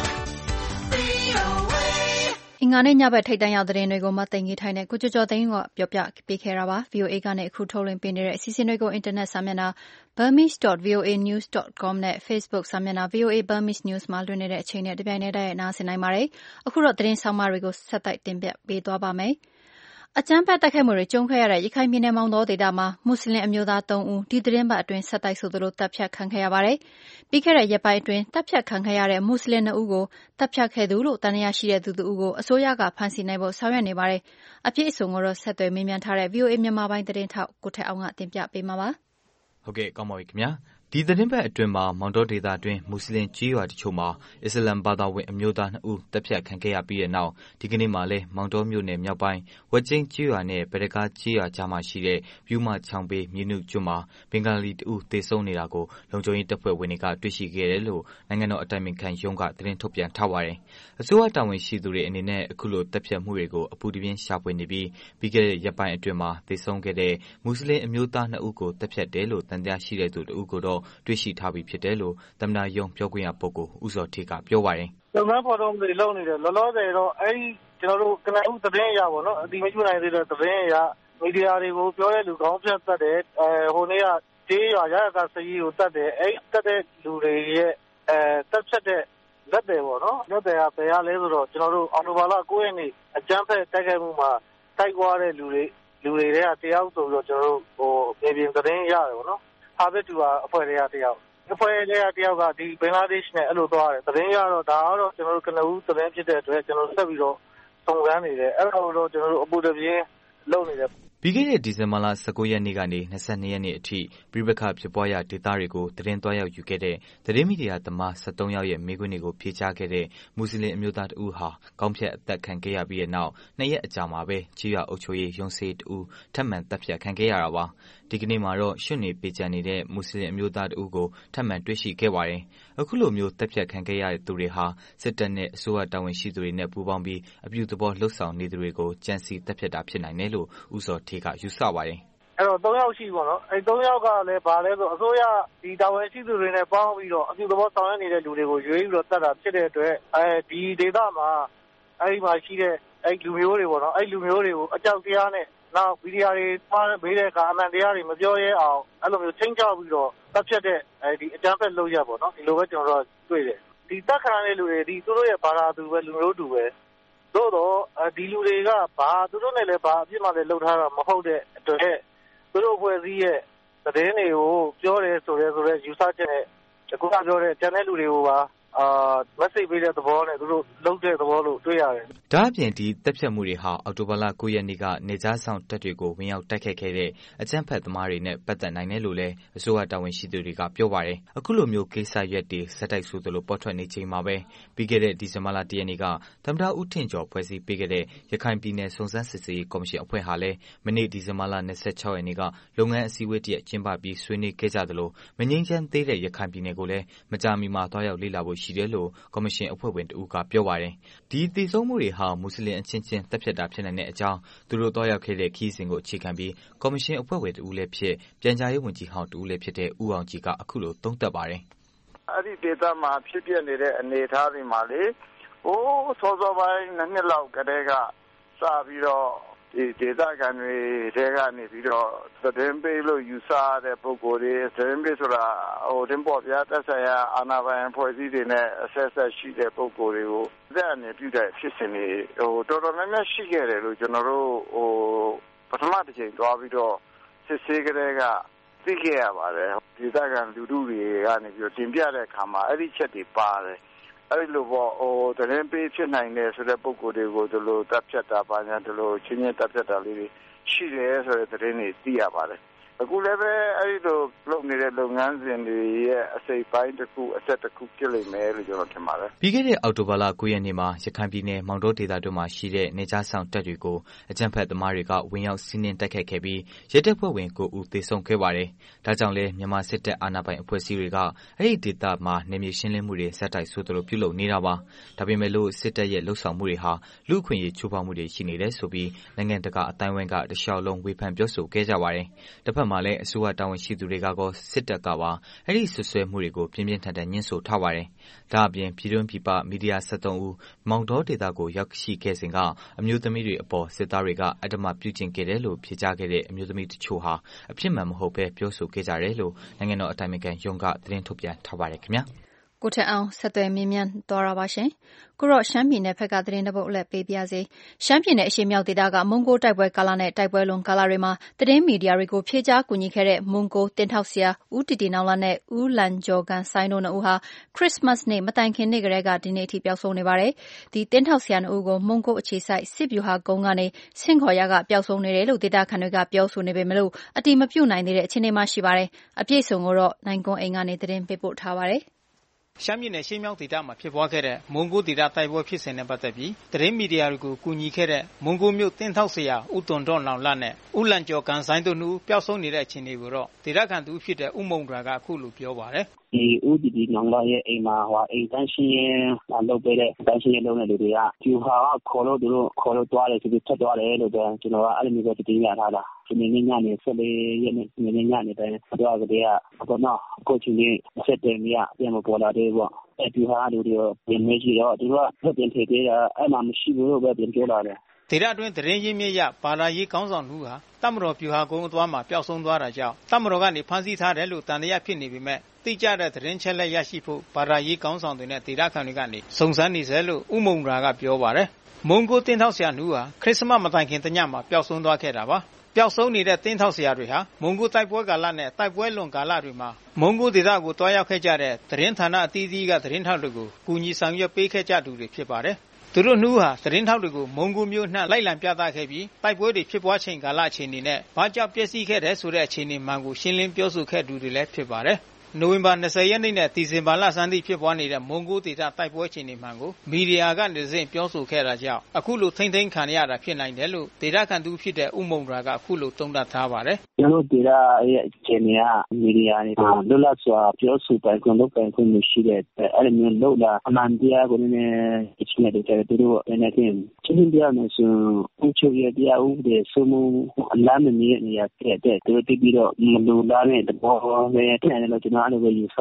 V O A အင်္ဂါနေ့ညဘက်ထိပ်တန်းရောက်သတင်းတွေကိုမသိင်္ဂီထိုင်နဲ့ကိုကျော်ကျော်သိန်းကပြောပြပေးခဲ့တာပါ ဗွီအိုအေ ကနေအခုထုတ်လွှင့်ပေးနေတဲ့အစီအစဉ်တွေကိုအင်တာနက်စာမျက်နှာ burmese dot v o a news dot com နဲ့ Facebook စာမျက်နှာ ဗွီအိုအေ Burmese News မှာလွှင့်နေတဲ့အချိန်နဲ့တပြိုင်တည်းတိုက်ရိုက်နားဆင်နိုင်ပါတယ်အခုတော့သတင်းဆောင်မတွေကိုဆက်တိုက်တင်ပြပေးသွားပါမယ်အကြမ်းဖက်တိုက်ခိုက်မှုတွေကြုံခဲ့ရတဲ့ရခိုင်ပြည်နယ်မောင်တောဒေသမှာမွတ်စလင်အမျိုးသားသုံးဦးဒီသတင်းပတ်အတွင်းဆက်တိုက်ဆိုသလိုတပ်ဖြတ်ခံခဲ့ရပါတယ်။ပြီးခဲ့တဲ့ရက်ပိုင်းအတွင်းတပ်ဖြတ်ခံခဲ့ရတဲ့မွတ်စလင်နှစ်ဦးကိုတပ်ဖြတ်ခဲ့သူလို့တန်ရာရှိတဲ့သူတို့ကိုအစိုးရကဖမ်းဆီးနိုင်ဖို့ဆောင်ရွက်နေပါတယ်။အပြည့်အစုံကိုတော့ဆက်သွယ်မေးမြန်းထားတဲ့ ဗွီအိုအေ မြန်မာပိုင်းသတင်းထောက်ကိုထက်အောင်ကတင်ပြပေးမှာပါ။ဟုတ်ကဲ့ကောင်းပါပြီခင်ဗျာ။ဒီသတင်းပတ်အတွင်းမှာမောင်တောဒေသအတွင်းမွတ်စလင်ကြီးရွာတချို့မှာအစ္စလမ်ဘာသာဝင်အမျိုးသားနှစ်ဦးတပ်ဖြတ်ခံခဲ့ရပြီးတဲ့နောက်ဒီကနေ့မှလည်းမောင်တောမြို့နယ်မြောက်ပိုင်းဝက်ကျင်းကြီးရွာနဲ့ဗရကားကြီးရွာကြားမှာရှိတဲ့ပြူမချောင်ပေးမြင်းနုကျွန်းမှာဘင်္ဂလီတဦးသေဆုံးနေတာကိုလုံခြုံရေးတပ်ဖွဲ့ဝင်တွေကတွေ့ရှိခဲ့တယ်လို့နိုင်ငံတော်အတိုင်ပင်ခံရုံးကသတင်းထုတ်ပြန်ထားပါတယ်။အစိုးရတာဝန်ရှိသူတွေအနေနဲ့အခုလိုတပ်ဖြတ်မှုတွေကိုအပူတပြင်းရှာဖွေနေပြီးပြီးခဲ့တဲ့ရက်ပိုင်းအတွင်းမှာသေဆုံးခဲ့တဲ့မွတ်စလင်အမျိုးသားနှစ်ဦးကိုတပ်ဖြတ်တယ်လို့တန်တရားရှိတဲ့သူတဦးကိုတော့တွေ့ရှိထားပြီဖြစ်တယ်လို့သမ္မတရုံးပြောခွင့်ရပုဂ္ဂိုလ်ဦးစောထေးကပြောပါတယ်။လုပ်ငန်းဖော်ထုတ်မှုတွေလုပ်နေတယ်လောလောဆယ်တော့အဲဒီကျွန်တော်တို့ကနဦးသတင်းရပါတော့အတိမကျွနိုင်သေးတဲ့သတင်းရမီဒီယာတွေကိုပြောတဲ့လူကောင်းပြတ်တတ်တယ်အဲဟိုနေ့ကတေးရွာရရကစကြီးကိုတတ်တယ်အဲဒီတတ်တဲ့လူတွေရဲ့အဲတက်ချက်တဲ့လက်တယ်ပေါ့နော်လက်တယ်ကဘယ်ရလဲဆိုတော့ကျွန်တော်တို့အော်တိုဘာလကိုရက်နေ့အကြမ်းဖက်တိုက်ခိုက်မှုမှာတိုက်သွားတဲ့လူတွေလူတွေကတယောက်ဆိုပြီးတော့ကျွန်တော်တို့ဟိုမြေပြင်သတင်းရတယ်ပေါ့နော်ဟာဘက်တူဟာအဖွဲ့တွေကတယောက်အဖွဲ့တွေကတယောက်ကဒီဘင်္ဂလားဒေ့ရှ်နဲ့အဲ့လိုသွားတယ်သတင်းရတော့ဒါကတော့ကျွန်တော်တို့ကနဦးသတင်းဖြစ်တဲ့အတွက်ကျွန်တော်ဆက်ပြီးတော့စုံစမ်းနေတယ်အဲ့တော့တော့ကျွန်တော်တို့အပူတပြင်းလုပ်နေတယ်ပြီးခဲ့တဲ့ဒီဇင်ဘာလ၁၉ရက်နေ့ကနေ၂၂ရက်နေ့အထိပြည်ပခဖြစ်ပွားရာဒေသတွေကိုသတင်းသွားရောက်ယူခဲ့တဲ့သတင်းမီဒီယာသမား၁၃ယောက်ရဲ့မိကွင်းတွေကိုဖြေချခဲ့တဲ့မွတ်စလင်အမျိုးသားတဦးဟာကောင်းဖြတ်အသက်ခံခဲ့ရပြီးတဲ့နောက်နှစ်ရက်အကြာမှာပဲကြီးရွာအုပ်ချုပ်ရေးရုံးစေးတဦးထပ်မံတပ်ဖြတ်ခံခဲ့ရတာပါဒီကနေ့မှာတော့ရွှွနေပေကြံနေတဲ့မွတ်စလင်အမျိုးသားတဦးကိုထပ်မံတွေ့ရှိခဲ့ပါတယ်အခုလိုမျိုးတပ်ဖြတ်ခံခဲ့ရတဲ့သူတွေဟာစစ်တပ်နဲ့အစိုးရတာဝန်ရှိသူတွေနဲ့ပူးပေါင်းပြီးအပြုသဘောလှုပ်ဆောင်နေသူတွေကိုကြံစီတပ်ဖြတ်တာဖြစ်နိုင်တယ်လို့ဦးစောထေးကယူဆပါတယ်အဲ့တော့သုံးယောက်ရှိပေါ့နော်အဲ့သုံးယောက်ကလည်းဗာလဲဆိုအစိုးရဒီတာဝန်ရှိသူတွေနဲ့ပေါင်းပြီးတော့အပြုသဘောဆောင်ရွက်နေတဲ့လူတွေကိုရွေးပြီးတော့တတ်တာဖြစ်တဲ့အတွက်အဲဒီဒေသမှာအဲ့ဒီမှာရှိတဲ့အဲ့လူမျိုးတွေပေါ့နော်အဲ့လူမျိုးတွေကိုအကြောက်တရားနဲ့နောက်ဗီဒီယိုတွေမှားပေးတဲ့အခါအမှန်တရားတွေမပြောရဲအောင်အဲ့လိုမျိုးချင်းချောက်ပြီးတော့တပ်ဖြတ်တဲ့အဲဒီအကြမ်းဖက်လုပ်ရပေါ့နော်ဒီလိုပဲကျွန်တော်တို့တွေ့တယ်ဒီတက်ခါတဲ့လူတွေဒီသူတို့ရဲ့ဘာသာသူပဲလူမျိုးတူပဲသို့တော့ဒီလူတွေကဘာသူတို့နဲ့လည်းဘာအပြစ်မှလည်းလုပ်ထားတာမဟုတ်တဲ့အတွက်သူတို့ဖွဲ့စည်းရဲ့သတင်းတွေကိုပြောတယ်ဆိုရဲဆိုရဲယူဆချက်နဲ့အခုကပြောတဲ့ကျန်တဲ့လူတွေကိုပါအာမက်ဆေ့ပေးတဲ့သဘောနဲ့သူတို့လုပ်တဲ့သဘောလို့တွေ့ရတယ်။ဒါအပြင်ဒီတက်ဖြတ်မှုတွေဟာအော်တိုဘာလ၉ရက်နေ့ကနေကြားဆောင်တက်တွေကိုဝင်ရောက်တိုက်ခတ်ခဲ့တဲ့အကြမ်းဖက်သမားတွေနဲ့ပတ်သက်နိုင်တယ်လို့လည်းအစိုးရတာဝန်ရှိသူတွေကပြောပါတယ်။အခုလိုမျိုးကိစ္စရက်တွေစက်တိုက်ဆိုသလိုပေါ်ထွက်နေချိန်မှာပဲပြီးခဲ့တဲ့ဒီဇင်ဘာလ၁ရက်နေ့ကသမ္မတဦးထင်ကျော်ဖွဲ့စည်းပေးခဲ့တဲ့ရခိုင်ပြည်နယ်စုံစမ်းစစ်ဆေးရေးကော်မရှင်အဖွဲ့ဟာလည်းမနေ့ဒီဇင်ဘာလ၂၆ရက်နေ့ကလုပ်ငန်းအစည်းအဝေးတရက်ကျင်းပပြီးဆွေးနွေးခဲ့ကြသလိုမငြိမ်းချမ်းသေးတဲ့ရခိုင်ပြည်နယ်ကိုလည်းမကြာမီမှာတွားရောက်လေ့လာဖို့ရှိတယ်လို့ကော်မရှင်အဖွဲ့ဝင်တဦးကပြောပါတယ်။ဒီတည်ဆုံးမှုတွေဟာမွတ်စလင်အချင်းချင်းတပ်ဖြတ်တာဖြစ်နိုင်တဲ့အကြောင်းသူတို့တွားရောက်ခဲ့တဲ့ခီးစဉ်ကိုအခြေခံပြီးကော်မရှင်အဖွဲ့ဝင်တဦးလည်းဖြစ်ပြန်ကြားရေးဝန်ကြီးဟောင်းတဦးလည်းဖြစ်တဲ့ဦးအောင်ကြည်ကအခုလိုသုံးသပ်ပါတယ်။အဲ့ဒီဒေသမှာဖြစ်ပြနေတဲ့အနေအထားတွေမှာလေဟိုးစောစောပိုင်းနှစ်နှစ်လောက်ကတည်းကစပြီးတော့ဒီဒေသခံတွေတဲကနေပြီးတော့သတင်းပေးလို့ယူဆတဲ့ပုံကိုယ်တွေသတင်းပေးဆိုတာဟိုတင်ပေါ်ပြသက်ဆိုင်ရာအာဏာပိုင်ဖွဲ့စည်းတွေနဲ့အဆက်ဆက်ရှိတဲ့ပုံကိုယ်တွေကိုသက်အနေပြုတဲ့ဖြစ်စဉ်တွေဟိုတော်တော်များများရှိခဲ့တယ်လို့ကျွန်တော်တို့ဟိုပထမတစ်ချိန်တွားပြီးတော့စစ်ဆေးကြတဲ့ကသိခဲ့ရပါတယ်ဒေသခံလူထုတွေကနေပြီးတော့တင်ပြတဲ့အခါမှာအဲ့ဒီချက်တွေပါတယ်အဲ့လိုပေါ့ဟိုသတင်းပေးဖြစ်နိုင်တယ်ဆိုတဲ့ပုံကိုယ်တွေကိုဒီလိုတပ်ဖြတ်တာပါညာဒီလိုချင်းချင်းတပ်ဖြတ်တာလေးတွေရှိတယ်ဆိုတဲ့သတင်းတွေသိရပါတယ်အခုလည်းပဲအဲ့ဒီလိုလုပ်နေတဲ့လုပ်ငန်းစဉ်တွေရဲ့အစိပ်ပိုင်းတစ်ခုအဆက်တစ်ခုဖြစ်လိမ့်မယ်လို့ကျွန်တော်ထင်ပါတယ်ပြီးခဲ့တဲ့အောက်တိုဘာလ၉ရက်နေ့မှာရခိုင်ပြည်နယ်မောင်တောဒေသတွင်းမှာရှိတဲ့နေကြားဆောင်တပ်တွေကိုအကြမ်းဖက်သမားတွေကဝင်ရောက်စီးနင်းတိုက်ခိုက်ခဲ့ပြီးရဲတပ်ဖွဲ့ဝင်၉ဦးသေဆုံးခဲ့ပါတယ်ဒါကြောင့်လည်းမြန်မာစစ်တပ်အာဏာပိုင်အဖွဲ့အစည်းတွေကအဲ့ဒီဒေသမှာနေမြေရှင်းလင်းမှုတွေဇက်တိုက်ဆိုသလိုပြုလုပ်နေတာပါဒါပေမဲ့လို့စစ်တပ်ရဲ့လှုပ်ဆောင်မှုတွေဟာလူ့အခွင့်အရေးချိုးဖောက်မှုတွေရှိနေတယ်ဆိုပြီးနိုင်ငံတကာအတိုင်းအဝိုင်းကတခြားလုံးဝေဖန်ပြောဆိုခဲ့ကြပါတယ်တစ်ဖက်မှာလည်းအစိုးရတာဝန်ရှိသူတွေကကောစစ်တပ်ကပါအဲ့ဒီဆွဆွဲမှုတွေကိုပြင်းပြင်းထန်ထန်ညှင်းဆိုထားပါတယ်။ဒါအပြင်ပြည်တွင်းပြည်ပမီဒီယာ၁၃ဦးမောင်တောဒေသကိုရောက်ရှိခဲ့စဉ်ကအမျိုးသမီးတွေအပေါ်စစ်သားတွေကအဓမ္မပြုကျင့်ခဲ့တယ်လို့ဖြေကြားခဲ့တဲ့အမျိုးသမီးတချို့ဟာအဖြစ်မှန်မဟုတ်ဘဲပြောဆိုခဲ့ကြတယ်လို့နိုင်ငံတော်အတိုင်ပင်ခံရုံးကသတင်းထုတ်ပြန်ထားပါတယ်ခင်ဗျာ။ကိုထက်အောင်ဆက်သွယ်မြင်းမြန်းသွားတာပါရှင်။ကိုတော့ရှမ်းပြည်နယ်ဘက်ကသတင်းတပုတ်အလက်ပေးပြစေ။ရှမ်းပြည်နယ်အရှေ့မြောက်ဒေသကမုံကိုတိုက်ပွဲကာလနဲ့တိုက်ပွဲလွန်ကာလတွေမှာသတင်းမီဒီယာတွေကိုဖြေကြားကူညီခဲ့တဲ့မုံကိုတင်ထောက်ဆရာဦးတီတီနောင်လာနဲ့ဦးလန်ကျော်ကန်ဆိုင်တို့နှစ်ဦးဟာခရစ်စမတ်နေ့မတိုင်ခင်နေ့ကတည်းကဒီနေ့အထိပျောက်ဆုံးနေပါတယ်။ဒီတင်ထောက်ဆရာနှစ်ဦးကိုမုံကိုအခြေစိုက်စစ်ဗျူဟာကုန်းကနေဆင့်ခေါ်ရကပျောက်ဆုံးနေတယ်လို့ဒေသခံတွေကပြောဆိုနေပေမဲ့လို့အတိမပြုတ်နိုင်သေးတဲ့အခြေအနေမှရှိပါတယ်။အပြည့်စုံကိုတော့နိုင်ကွန်းအိမ်ကနေသတင်းပေးပို့ထားပါတယ်။ရှမ်းပြည်နယ်ရှေ့မြောက်ဒေသမှာဖြစ်ပွားခဲ့တဲ့မွန်ဂိုဒေသတိုက်ပွဲဖြစ်စဉ်နဲ့ပတ်သက်ပြီးသတင်းမီဒီယာတွေကိုကူညီခဲ့တဲ့မွန်ဂိုမြို့တင်းထောက်ဆရာဦးတွန်တော့လောင်လနဲ့ဦးလန်ကျော်ကန်ဆိုင်တို့နှစ်ဦးပျောက်ဆုံးနေတဲ့အခြေအနေကိုတော့ဒေသခံသူဖြစ်တဲ့ဦးမုံဒရာကအခုလိုပြောပါတယ်ဒီဦးဒီဒီနောင်လာရဲ့အိမ်မှာဟိုအိမ်တန်းရှင်းရင်လုပ်ပေးတဲ့တန်းရှင်းရလုပ်နေလူတွေကကျူဟာကခေါ်လို့သူတို့ခေါ်လို့တွားတယ်ဆိုပြီးထပ်တွားတယ်လို့ပြောကျွန်တော်ကအဲ့လိုမျိုးပဲတင်ပြထားတာဒီနေ့ညနေဆက်လေးရက်နေ့ညနေညနေပဲတွားကြတဲ့ကတော့နော်ကိုချင်းကြီးဆက်တယ်မြပြန်မပေါ်လာသေးဘူးအဲ့ဒီဟာလူတွေပြင်နေကြတော့သူကဖက်ပြင်ထေသေးတာအဲ့မှာမရှိဘူးလို့ပဲပြင်ပြောလာတယ်ဒေသအတွင်းသတင်းရင်းမြစ်ရဘာသာရေးကောင်းဆောင်မှုဟာတမတော်ပြူဟာကုန်းအသွားမှာပျောက်ဆုံးသွားတာကြောင့်တမတော်ကနေဖမ်းဆီးထားတယ်လို့တန်တရားဖြစ်နေပေမဲ့တိကျတဲ့သတင်းချက်လက်ရရှိဖို့ဘာသာရေးကောင်းဆောင်တွေနဲ့ဒေသခံတွေကနေစုံစမ်းနေစေလို့ဥမုံရာကပြောပါတယ်မုံကိုတင်းထောက်ဆရာနူးဟာခရစ်စမတ်မတိုင်ခင်တညမှာပျောက်ဆုံးသွားခဲ့တာပါပျောက်ဆုံးနေတဲ့တင်းထောက်ဆရာတွေဟာမုံကိုတိုက်ပွဲကာလနဲ့တိုက်ပွဲလွန်ကာလတွေမှာမုံကိုဒေသကိုတွားရောက်ခဲ့ကြတဲ့သတင်းဌာနအသီးသီးကသတင်းထောက်တွေကိုကူညီဆောင်ရွက်ပေးခဲ့ကြသူတွေဖြစ်ပါတယ်သူတို့နှူးဟာသတင်းထောက်တွေကိုမုံကိုမျိုးနှံလိုက်လံပြသခဲ့ပြီးတိုက်ပွဲတွေဖြစ်ပွားချိန်ကာလအခြေအနေနဲ့ဘာကြောင့်ပျက်စီးခဲ့တဲ့ဆိုတဲ့အခြေအနေမှန်ကိုရှင်းလင်းပြောဆိုခဲ့သူတွေလည်းဖြစ်ပါတယ်နိုဝင်ဘာ၂၀ရက်နေ့နဲ့ဒီဇင်ဘာလဆန်းထိဖြစ်ပွားနေတဲ့မုံကိုဒေသတိုက်ပွဲအခြေအနေမှန်ကိုမီဒီယာကနေစဉ်ပြောဆိုခဲ့တာကြောင့်အခုလိုထိမ့်သိမ်းခံရတာဖြစ်နိုင်တယ်လို့ဒေသခံသူဖြစ်တဲ့ဥမုံရာကအခုလိုသုံးသပ်ထားပါတယ်ကျွန်တော်ဒေသရဲ့အခြေအနေကမီဒီယာတွေလွတ်လပ်စွာပြောဆိုပိုင်ခွင့်လုပ်ပိုင်ခွင့်ရှိတဲ့အဲ့လိုမျိုးလုပ်လာအမှန်တရားကိုလည်းအချင်းတွေတဲ့သူတို့အနေနဲ့ချင်းချင်းပြမယ်ဆိုဥချုပ်ရတရားဥပဒေစမှုအလားမနေနေရတဲ့သူတို့တည်ပြီးတော့မလိုလားတဲ့ဘောနဲ့တဲ့လို့ကျွန်တော်အဲ့လိုပဲယူဆတာ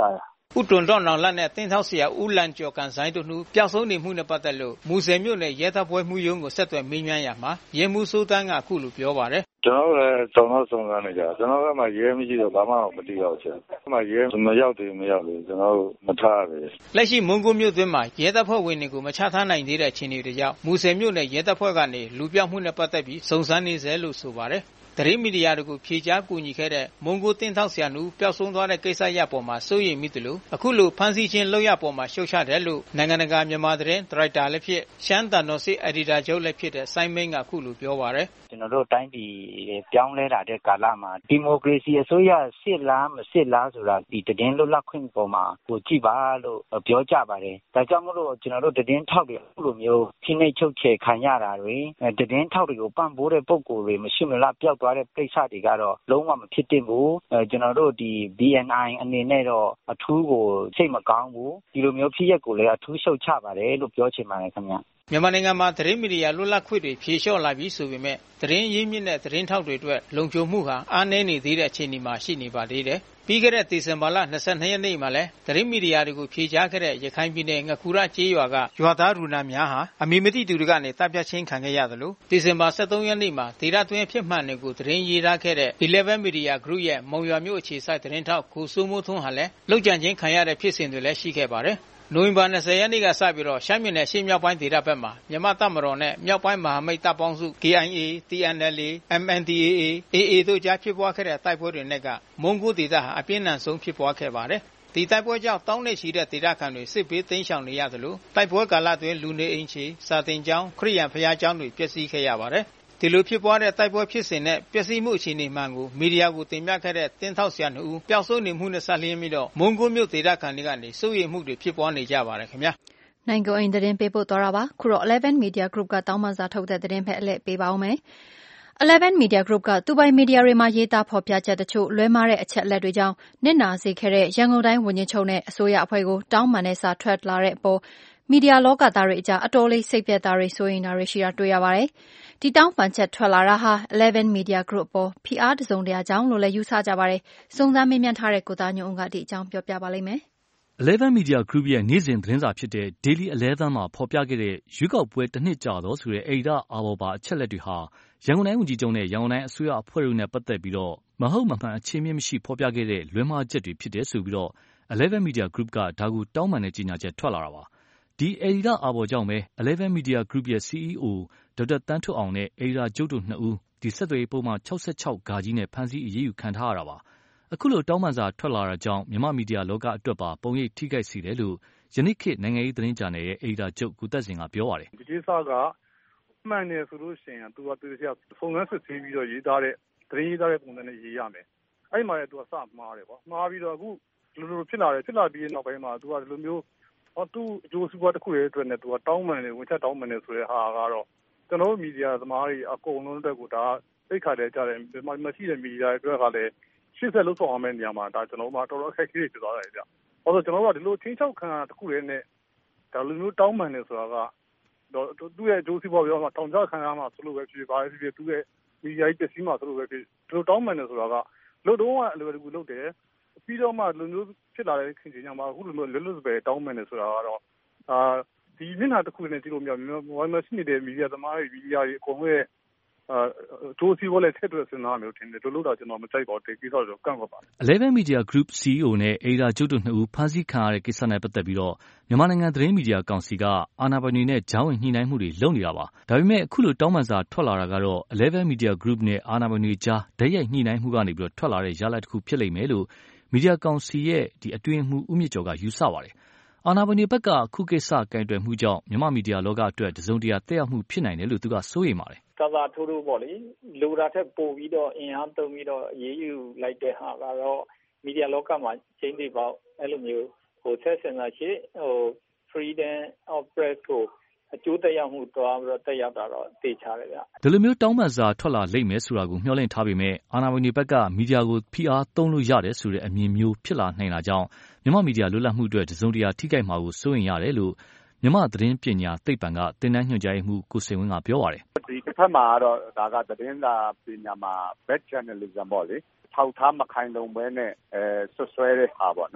ဥတွန်တော့နောင်လက်နဲ့တင်းထောက်ဆရာဦးလန်ကျော်ကန်ဆိုင်တို့နှူပျောက်ဆုံးနေမှုနဲ့ပတ်သက်လို့မူဆယ်မြို့နယ်ရဲတပ်ဖွဲ့မှုရုံးကိုဆက်သွယ်မေးမြန်းရမှာရဲမှုစိုးတန်းကအခုလိုပြောပါတယ်ကျွန်တော်လည်းစုံတော့စုံစမ်းနေကြကျွန်တော်ကမှရဲမရှိတော့ဘာမှမသိတော့ချင်။မှရဲမရောက်သေးမရောက်သေးကျွန်တော်မထားရဘူး။လက်ရှိမွန်ဂိုမြို့သွင်းမှာရဲတပ်ဖွဲ့ဝင်တွေကိုမချထားနိုင်သေးတဲ့အခြေအနေတွေကြောင့်မူဆယ်မြို့နယ်ရဲတပ်ဖွဲ့ကနေလူပြောက်မှုနဲ့ပတ်သက်ပြီးစုံစမ်းနေစေလို့ဆိုပါတယ်။သတင်းမီဒီယာတွေကိုဖြေကြားကူညီခဲ့တဲ့မွန်ဂိုတင်းထောက်ဆရာနှူပျောက်ဆုံးသွားတဲ့ကိစ္စရပ်ပေါ်မှာစိုးရိမ်မိတယ်လို့အခုလိုဖမ်းဆီးခြင်းလောက်ရပေါ်မှာရှုတ်ချတယ်လို့နိုင်ငံတကာမြန်မာသတင်းဒရိုက်တာလည်းဖြစ်ရှမ်းတန်တော်စစ်အက်ဒီတာချုပ်လည်းဖြစ်တဲ့စိုင်းမင်းကအခုလိုပြောပါတယ်ကျွန်တော်တို့တိုင်းပြည်ပြောင်းလဲလာတဲ့ကာလမှာဒီမိုကရေစီအစိုးရစစ်လားမစစ်လားဆိုတာဒီတည်င်းလွတ်လပ်ခွင့်ပေါ်မှာကိုကြည့်ပါလို့ပြောကြပါတယ်ဒါကြောင့်မို့လို့ကျွန်တော်တို့တည်င်းထောက်တွေအခုလိုမျိုးဖိနှိပ်ချုပ်ချယ်ခံရတာတွေတည်င်းထောက်တွေကိုပံ့ပိုးတဲ့ပုံကိုယ်တွေမရှိမလားပျောက်သွားတဲ့ကိစ္စတွေကတော့လုံးဝမဖြစ်သင့်ဘူးကျွန်တော်တို့ဒီ B N I အနေနဲ့တော့အထူးကိုစိတ်မကောင်းဘူးဒီလိုမျိုးဖြစ်ရက်ကိုလည်းအထူးရှုတ်ချပါတယ်လို့ပြောချင်ပါတယ်ခင်ဗျမြန်မာနိုင်ငံမှာသတင်းမီဒီယာလွတ်လပ်ခွင့်တွေဖြေလျှော့လာပြီးဆိုပေမဲ့သတင်းရင်းမြစ်နဲ့သတင်းထောက်တွေအတွက်လုံခြုံမှုဟာအားနည်းနေသေးတဲ့အခြေအနေမှာရှိနေပါသေးတယ်။ပြီးခဲ့တဲ့ဒီဇင်ဘာလ၂၂ရက်နေ့မှာလည်းသတင်းမီဒီယာတွေကိုဖြေကြားခဲ့တဲ့ရခိုင်ပြည်နယ်ငကူရကျေးရွာကရွာသားရူနာများဟာအမည်မသိသူတွေကနေတပ်ဖြတ်ခြင်းခံခဲ့ရတယ်လို့ဒီဇင်ဘာ၁၃ရက်နေ့မှာဒေသတွင်းဖြစ်မှန်တွေကိုသတင်းရေးသားခဲ့တဲ့ eleven Media Group ရဲ့မုံရွာမြို့အခြေစိုက်သတင်းထောက်ကိုစိုးမိုးထွန်းဟာလည်းလောက်ကျန်ခြင်းခံရတဲ့ဖြစ်စဉ်တွေလည်းရှိခဲ့ပါတယ်။နိုဝင်ဘာ၂၀ရက်နေ့ကစပြီးတော့ရှမ်းပြည်နယ်ရှေ့မြောက်ပိုင်းဒေသဘက်မှာမြန်မာတပ်မတော်နဲ့မြောက်ပိုင်းမဟာမိတ်တပ်ပေါင်းစု K I A, T N L A, M N D A A, A A တို့ကြားဖြစ်ပွားခဲ့တဲ့တိုက်ပွဲတွေနဲ့ကမွန်ဂိုဒေသဟာအပြင်းထန်ဆုံးဖြစ်ပွားခဲ့ပါတယ်။ဒီတိုက်ပွဲကြောင့်တောင်းနဲ့ချီတဲ့ဒေသခံတွေစစ်ဘေးတိမ်းရှောင်နေရသလိုတိုက်ပွဲကာလအတွင်းလူနေအိမ်ခြေစာသင်ကျောင်းခရိယံဘုရားကျောင်းတွေပျက်စီးခဲ့ရပါတယ်။ဒီလိုဖြစ်ပွားတဲ့တိုက်ပွဲဖြစ်စဉ်နဲ့ပျက်စီးမှုအခြေအနေမှန်ကိုမီဒီယာကိုတင်ပြခဲ့တဲ့တင်းထောက်ဆရာနှူပျောက်ဆုံးနေမှုနဲ့ဆက်လျင်းပြီးတော့မွန်ဂိုမြို့ဒေသခံတွေကနေစိုးရိမ်မှုတွေဖြစ်ပွားနေကြပါတယ်ခင်ဗျာနိုင်ကိုအင်သတင်းပေးပို့သွားတာပါခုတော့eleven Media Group ကတောင်းပန်စာထုတ်တဲ့သတင်းဖက်အလှည့်ပေးပါဦးမယ်eleven Media Group ကသူပိုင်မီဒီယာတွေမှာရေးသားဖော်ပြချက်တချို့လွဲမှားတဲ့အချက်အလက်တွေကြောင့်နစ်နာစေခဲ့တဲ့ရန်ကုန်တိုင်းဝန်ကြီးချုပ်နဲ့အစိုးရအဖွဲ့ကိုတောင်းပန်တဲ့စာထွက်လာတဲ့အပေါ်မီဒီယာလောကသားတွေအကြားအတော်လေးစိတ်ပြတ်သားတွေစိုးရိမ်တာတွေရှိတာတွေ့ရပါတယ်။ဒီတောင်းပန်ချက်ထွက်လာတာဟာ eleven Media Group ပေါ်ဖိအားတစုံတရာကြောင့်လို့လည်းယူဆကြပါတယ်။စုံစမ်းမေးမြန်းထားတဲ့ကိုသားညွန့်ဦးကဒီအကြောင်းပြောပြပါလိမ့်မယ်။ eleven Media Group ရဲ့နေ့စဉ်သတင်းစာဖြစ်တဲ့ Daily eleven မှာဖော်ပြခဲ့တဲ့ရွေးကောက်ပွဲတစ်နှစ်ကြာသောဆိုတဲ့အယ်ဒီတာအာဘော်ပါအချက်လက်တွေဟာရန်ကုန်တိုင်းဝန်ကြီးချုပ်နဲ့ရန်ကုန်တိုင်းအစိုးရအဖွဲ့တို့နဲ့ပတ်သက်ပြီးတော့မဟုတ်မမှန်အခြေမြင့်မရှိဖော်ပြခဲ့တဲ့လွဲမှားချက်တွေဖြစ်တယ်ဆိုပြီးတော့eleven Media Group ကဒါကိုတောင်းပန်တဲ့ကြေညာချက်ထွက်လာတာပါ။ဒီအယ်ဒီတာအာဘော်ကြောင့်ပဲeleven Media Group ရဲ့ C E O ဒေါက်တာတန်းထွဋ်အောင်နဲ့အယ်ဒီတာချုပ်တို့နှစ်ဦးဒီဆက်သွယ်ရေးပုံမှန်၆၆ဂါကြီးနဲ့ဖမ်းဆီးအရေးယူခံထားရတာပါ။အခုလိုတောင်းပန်စာထွက်လာတာကြောင့်မြန်မာမီဒီယာလောကအတွက်ပါပုံရိပ်ထိခိုက်စေတယ်လို့ယနေ့ခေတ်နိုင်ငံရေးသတင်းဂျာနယ်ရဲ့အယ်ဒီတာချုပ်ကိုသက်စင်ကပြောပါတယ်။ဒီကိစ္စကမှန်တယ်ဆိုလို့ရှိရင်သူကသူကပုံစံစစ်ဆေးပြီးတော့ရေးသားတဲ့သတင်းရေးသားတဲ့ပုံစံနဲ့ရေးရမယ်။အဲ့မှာလည်းသူကစမှားတယ်ပေါ့။မှားပြီးတော့အခုဒီလိုလိုဖြစ်လာတယ်ဖြစ်လာပြီးတဲ့နောက်ပိုင်းမှာသူကဒီလိုမျိုးဟောသူ့အကျိုးစီးပွားတစ်ခုရဲ့အတွက်နဲ့သူကတောင်းပန်တယ်ဝင်ချက်တောင်းပန်တယ်ဆိုတဲ့ဟာကတော့ကျွန်တော်တို့မီဒီယာသမားတွေအကုန်လုံးတက်ကိုဒါသိခါတယ်ကြတယ်မရှိတဲ့မီဒီယာတွေကလည်းရှေ့ဆက်လို့ဆောင်အောင်မယ့်နေရာမှာဒါကျွန်တော်တို့မှတော်တော်အခက်အခဲတွေဖြစ်သွားတယ်ဗျ။ဟောဆိုကျွန်တော်တို့ကဒီလိုချင်းချောက်ခံတစ်ခုရဲ့နဲ့ဒါလိုမျိုးတောင်းပန်တယ်ဆိုတာကတော့သူ့ရဲ့အကျိုးစီးပွားပြောမှာတောင်းကြခံရမှာဆိုလို့ပဲဖြစ်ပါဖြစ်ဖြစ်သူ့ရဲ့မီဒီယာကြီးပျက်စီးမှာဆိုလို့ပဲဖြစ်ဒီလိုတောင်းပန်တယ်ဆိုတာကလို့တော့အလွယ်တကူလုပ်တယ်ပြီးတော့မှလူမျိုးဖြစ်လာတဲ့ခင်ဗျာမှာအခုလိုမျိုးလွတ်လွတ်ပဲတောင်းပန်တယ်ဆိုတာကတော့အာဒီမျက်နှာတစ်ခုနဲ့ကြည့်လို့မျိုးဝိုင်းမရှိနေတဲ့မီဒီယာသမားတွေမီဒီယာတွေအကုန်လုံးရဲ့အာဒိုးစီဝလဲဆက်တွေ့စင်တာမျိုးတင်တယ်တို့လို့တော့ကျွန်တော်မကြိုက်ပါဘူးဒီကိစ္စတော့ကန့်ကွက်ပါတယ် eleven Media Group C E O နဲ့အယ်ဒီတာချုပ်တို့နှစ်ဦးဖမ်းဆီးခံရတဲ့ကိစ္စနဲ့ပတ်သက်ပြီးတော့မြန်မာနိုင်ငံသတင်းမီဒီယာကောင်စီကအာဏာပိုင်တွေနဲ့ကြားဝင်ညှိနှိုင်းမှုတွေလုပ်နေတာပါဒါပေမဲ့အခုလိုတောင်းပန်စာထွက်လာတာကတော့eleven Media Group နဲ့အာဏာပိုင်တွေကြားဓာတ်ရိုက်ညှိနှိုင်းမှုကနေပြီးတော့ထွက်လာတဲ့ရလဒ်တစ်ခုဖြစ်လိမ့်မယ်လို့မီဒီယာကောင်စီရဲ့ဒီအတွင်းမှုဦးမြင့်ကျော်ကယူဆပါတယ်အာဏာပိုင်တွေဘက်ကခုကိစ္စကင်တွယ်မှုကြောင့်မြန်မာမီဒီယာလောကအတွက်တစုံတရာတက်ရောက်မှုဖြစ်နိုင်တယ်လို့သူကစိုးရိမ်ပါတယ်ကာသာထိုးထိုးပေါ့လေလူတာထက်ပိုပြီးတော့အင်အားသုံးပြီးတော့ရေးယူလိုက်တဲ့ဟာကတော့မီဒီယာလောကမှာချင်းတွေပေါ့အဲ့လိုမျိုးဟိုဆက်ဆင်တာရှိဟို freedom of press ကိုအကျိုးသက်ရောက်မှုသွားပြီးတော့တက်ရောက်တာတော့သိချတယ်ဗျဒီလိုမျိုးတောင်းပန်စာထွက်လာလိမ့်မယ်ဆိုတာကိုမျှော်လင့်ထားပေမဲ့အာဏာပိုင်တွေဘက်ကမီဒီယာကိုဖိအားသုံးလို့ရတယ်ဆိုတဲ့အမြင်မျိုးဖြစ်လာနိုင်တာကြောင့်မြန်မာမီဒီယာလွတ်လပ်မှုအတွက်တစုံတရာထိခိုက်မှာကိုစိုးရိမ်ရတယ်လို့မြန်မာသတင်းပညာသိပ္ပံကသင်တန်းညွှန်ကြားရေးမှူးကိုစိန်ဝင်းကပြောပါတယ်ဒီတစ်ဖက်မှာတော့ဒါကသတင်းစာပညာမှာ bad journalism ပေါ့လေထောက်ထားမခိုင်လုံပဲနဲ့အဲဆွဆွဲတဲ့ဟာပေါ့နော်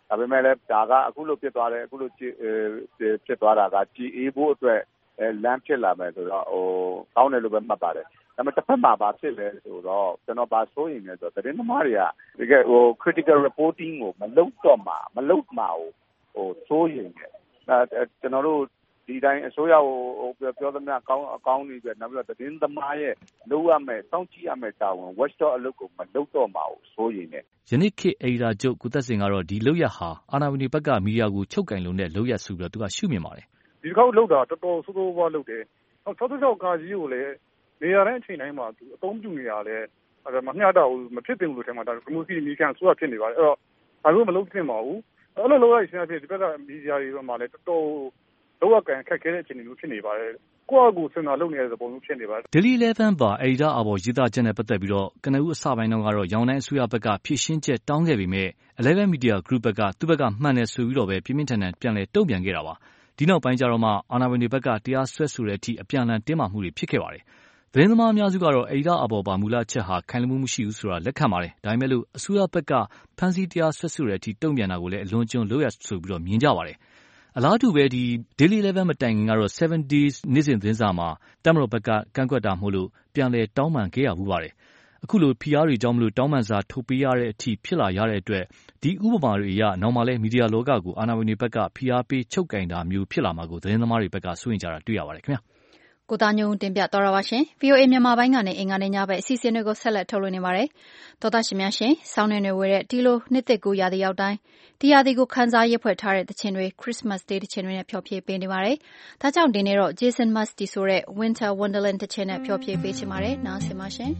ဒါပေမဲ့လည်းဒါကအခုလိုဖြစ်သွားတယ်အခုလိုဖြစ်သွားတာကကြည်အေးဖို့အတွက်လမ်းဖြစ်လာမယ်ဆိုတော့ဟိုကောင်းတယ်လို့ပဲမှတ်ပါတယ်ဒါပေမဲ့တစ်ဖက်မှာဘာဖြစ်လဲဆိုတော့ကျွန်တော်ဘာစိုးရင်လဲဆိုတော့သတင်းသမားတွေကတကယ်ဟို critical reporting ကိုမလုပ်တော့မှမလုပ်မှဟိုစိုးရင်တယ်အဲကျွန်တော်တို့ဒီတိုင်းအစိုးရကိုပြောသမျှအကောင်းအကောင်းတွေပဲနောက်ပြီးတော့သတင်းသမားရဲ့လုပ်ရမယ်စောင့်ကြည့်ရမယ်တာဝန် watchdog အလုပ်ကိုမလုပ်တော့မှစိုးရင်တယ်ယနေ့ခေတ်အေဒါကျုပ်ကိုသက်စင်ကတော့ဒီလုပ်ရဟာအာဏာပိုင်တွေဘက်ကမီဒီယာကိုချုပ်ကင်လုံးတဲ့လုပ်ရဆိုပြီးတော့သူကရှုမြင်ပါတယ်ဒီတစ်ခေါက်လုပ်တာတော်တော်ဆိုးဆိုးဝါးလုပ်တယ်၆၆ကာကြီးကိုလည်းနေရာတိုင်းအချိန်တိုင်းမှာသူအသုံးပြုနေရလဲအဲမမျှတဘူးမဖြစ်တင်ဘူးလို့ထင်မှာဒါဒီမိုကရေစီမီကန်ဆိုတာဖြစ်နေပါတယ်အဲ့တော့ဒါမျိုးမလုပ်သင့်ပါဘူးအဲ့လိုလုပ်လိုက်ရှင်အဖြစ်ဒီဘက်ကမီဒီယာတွေမှာလည်းတော်တော်လောက်ရကန်ခက်ခဲတဲ့အခြေအနေမျိုးဖြစ်နေပါတယ်ကိုယ့်အကူစင်တာလုပ်နေတဲ့ပုံမျိုးဖြစ်နေပါတယ် Daily Eleven ပါအေဒါအဘော်ရေးသားချက်နဲ့ပတ်သက်ပြီးတော့ကနဦးအစပိုင်းတော့ကတော့ရောင်တိုင်းအစိုးရဘက်ကဖြည့်ရှင်းချက်တောင်းခဲ့ပေမဲ့ Eleven Media Group ဘက်ကသူ့ဘက်ကမှန်တယ်ဆိုပြီးတော့ပဲပြင်းပြင်းထန်ထန်ပြန်လဲတုံ့ပြန်ခဲ့တာပါဒီနောက်ပိုင်းကျတော့မှအာဏာပိုင်တွေဘက်ကတရားစွဲဆိုတဲ့အထိအပြန်အလှန်တင်းမာမှုတွေဖြစ်ခဲ့ပါတယ်သတင်းသမားအများစုကတော့အေဒါအဘော်ပါမူလချက်ဟာခိုင်လုံမှုမရှိဘူးဆိုတာလက်ခံပါတယ်ဒါပေမဲ့လို့အစိုးရဘက်ကဖမ်းဆီးတရားစွဲဆိုတဲ့အထိတုံ့ပြန်တာကိုလည်းအလွန်ကျွံလို့ရဆိုပြီးတော့မြင်ကြပါတယ်အလားတူပဲဒီ Daily Eleven မတိုင်ခင်ကတော့ seven days နေ့စဉ်သတင်းစာမှာတပ်မတော်ဘက်ကကန့်ကွက်တာမို့လို့ပြန်လဲတောင်းပန်ခဲ့ရဘူးပါတယ်အခုလိုဖိအားတွေကြောင့်မလို့တောင်းပန်စာထုတ်ပေးရတဲ့အထိဖြစ်လာရတဲ့အတွက်ဒီဥပမာတွေအရနောက်မှလဲမီဒီယာလောကကိုအာဏာပိုင်တွေဘက်ကဖိအားပေးချုပ်ကင်တာမျိုးဖြစ်လာမှာကိုသတင်းသမားတွေဘက်ကစိုးရင်ကြတာတွေ့ရပါတယ်ခင်ဗျာကိုသားညုံတင်ပြတော်ရပါရှင် ဗီအိုအေ မြန်မာပိုင်းကနေအင်္ဂါနေ့ညဘက်အစီအစဉ်တွေကိုဆက်လက်ထုတ်လွှင့်နေပါတယ်တော်သားရှင်များရှင်ဆောင်းနေနေဝဲတဲ့ဒီလိုနှစ်သက်ကူရာသီရောက်တိုင်းဒီရာသီကိုခန်းစားရဖွဲ့ထားတဲ့တခြင်းတွေ Christmas Day တခြင်းတွေနဲ့ဖျော်ဖြေပေးနေပါတယ်ဒါကြောင့်ဒီနေ့တော့ Jason Mraz တီဆိုတဲ့ Winter Wonderland တခြင်းနဲ့ဖျော်ဖြေပေးချင်ပါတယ်နားဆင်ပါရှင်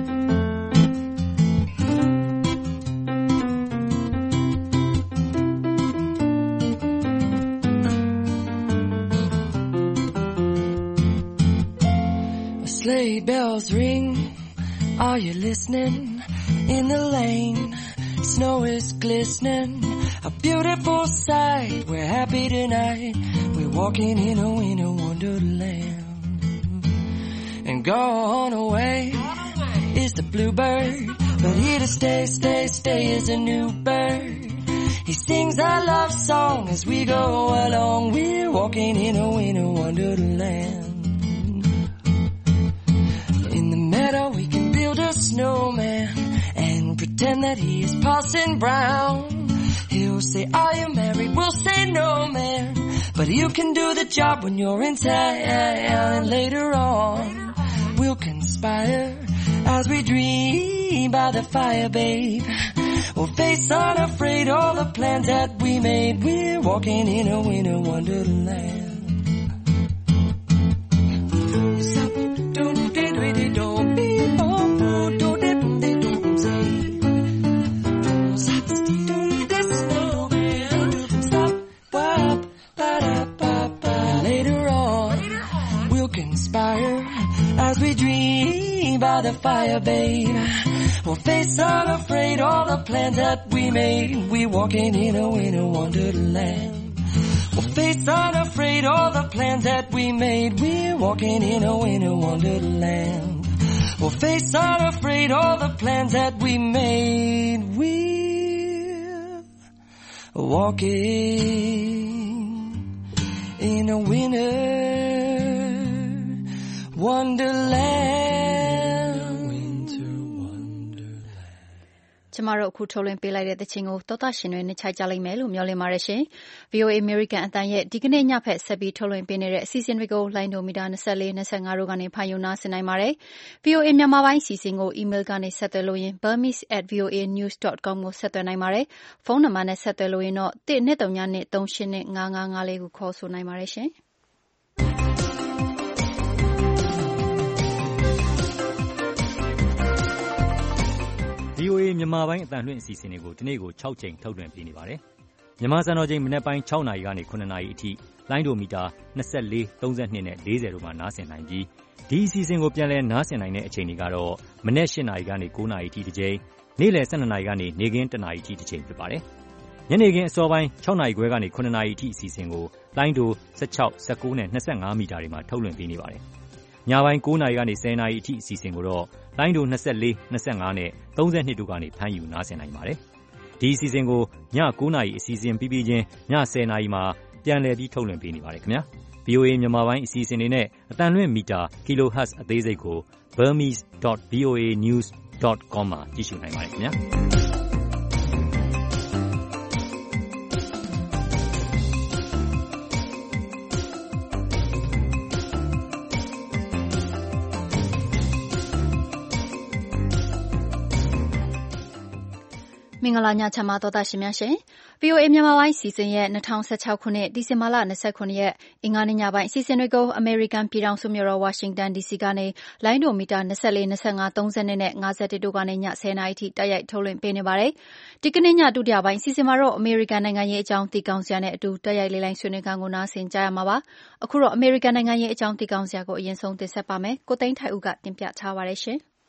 Sleigh bells ring, are you listening? In the lane, snow is glistening, a beautiful sight, we're happy tonight, we're walking in a winter wonderland. And gone away is the bluebird, but here to stay, stay, stay is a new bird. He sings our love song as we go along, we're walking in a winter wonderland. We can build a snowman and pretend that he is Parson Brown. He'll say, are you married? We'll say no, man. But you can do the job when you're in town. And later on, we'll conspire as we dream by the fire, babe. We'll face unafraid all the plans that we made. We're walking in a winter wonderland. As we dream by the fire, babe, we'll face unafraid all the plans that we made. We're walking in a winter wonderland. We'll face unafraid all the plans that we made. We're walking in a winter wonderland. We'll face unafraid all the plans that we made. We're walking in a winter Wonderland Winter Wonderland ကျမတို့အခုထုတ်လွှင့်ပေးလိုက်တဲ့သချင်းကိုသောတာရှင်တွေနှစ်ချိုက်ကြလိမ့်မယ်လို့မျှော်လင့်ပါတယ်ရှင် ဗီအိုအေ American အတန်ရဲ့ဒီကနေ့ညဖက်ဆက်ပြီးထုတ်လွှင့်ပေးနေတဲ့အစီအစဉ်တွေကိုလိုင်းဒိုမီတာ၂၄ ၂၅တို့ကနေဖန်ယူနာဆင်နိုင်ပါတယ် ဗီအိုအေ မြန်မာပိုင်းအစီအစဉ်ကို email ကနေဆက်သွယ်လို့ရင် burmese at voa news dot com ကိုဆက်သွယ်နိုင်ပါတယ်ဖုန်းနံပါတ်နဲ့ဆက်သွယ်လို့ရင်တော့one nine three nine two eight eight five five five fourကိုခေါ်ဆိုနိုင်ပါတယ်ရှင်ဗီအိုအေ မြန်မာပိုင်းအသံလွှင့်အစီအစဉ်တွေကိုဒီနေ့ကို၆ချိန်ထုတ်လွှင့်ပေးနေပါတယ်။မြန်မာစံတော်ချိန်မနက်ပိုင်း၆နာရီကနေ၇နာရီအထိလိုင်းဒိုမီတာ၂၄ ၃၂နဲ့၄၀တို့မှာနားဆင်နိုင်ပြီးဒီအစီအစဉ်ကိုပြန်လည်နားဆင်နိုင်တဲ့အချိန်တွေကတော့မနက်၈နာရီကနေ၉နာရီအထိတစ်ချိန်နေ့လယ်၁၂နာရီကနေနေ့ခင်း၁နာရီအထိတစ်ချိန်ဖြစ်ပါတယ်။ညနေခင်းအစောပိုင်း၆နာရီခွဲကနေ၇နာရီအထိအစီအစဉ်ကိုလိုင်းဒို၁၆ ၁၉နဲ့၂၅မီတာတွေမှာထုတ်လွှင့်ပေးနေပါတယ်။ညပိုင်း၉နာရီကနေ၁၀နာရီအထိအစီအစဉ်ကိုတော့လိုင်းဒို၂၄ ၂၅နဲ့၃၂တို့ကနေဖမ်းယူနားဆင်နိုင်ပါတယ်။ဒီအစီအစဉ်ကိုည၉နာရီအစီအစဉ်ပြီးပြီးချင်းည၁၀နာရီမှာပြန်လည်ပြီးထုတ်လွှင့်ပေးနေပါတယ်ခင်ဗျာ ဗွီအိုအေ မြန်မာပိုင်းအစီအစဉ်တွေနဲ့အသံလွှင့်မီတာ kilohertz အသေးစိတ်ကို burmese dot voa news dot com မှာကြည့်ရှုနိုင်ပါတယ်ခင်ဗျာမင်္ဂလာညချမ်းပါသောတာရှင်များရှင် ဗွီအိုအေ မြန်မာပိုင်းစီစဉ်ရဲ့၂၀၁၆ခုနှစ်ဒီဇင်ဘာလ၂၇ရက်အင်္ဂါနေ့ညပိုင်းအစီအစဉ်တွေကိုအမေရိကန်ပြည်ထောင်စုမြို့တော်ဝါရှင်တန်ဒီစီကနေလိုင်းဒိုမီတာ၂၄ ၂၅ ၃၀နဲ့၅၁တို့ကနေည၁၀နာရီထိတိုက်ရိုက်ထုတ်လွှင့်ပေးနေပါတယ်။ဒီကနေ့ညဒုတိယပိုင်းအစီအစဉ်မှာတော့အမေရိကန်နိုင်ငံရေးအကြောင်းသိကောင်းစရာနဲ့အတူတိုက်ရိုက်လေးလိုင်းဆွေးနွေးခန်းကိုနားဆင်ကြရမှာပါ။အခုတော့အမေရိကန်နိုင်ငံရေးအကြောင်းသိကောင်းစရာကိုအရင်ဆုံးတင်ဆက်ပါမယ်။ကိုသိန်းထိုက်ဦးကတင်ပြထားပါတယ်ရှင်။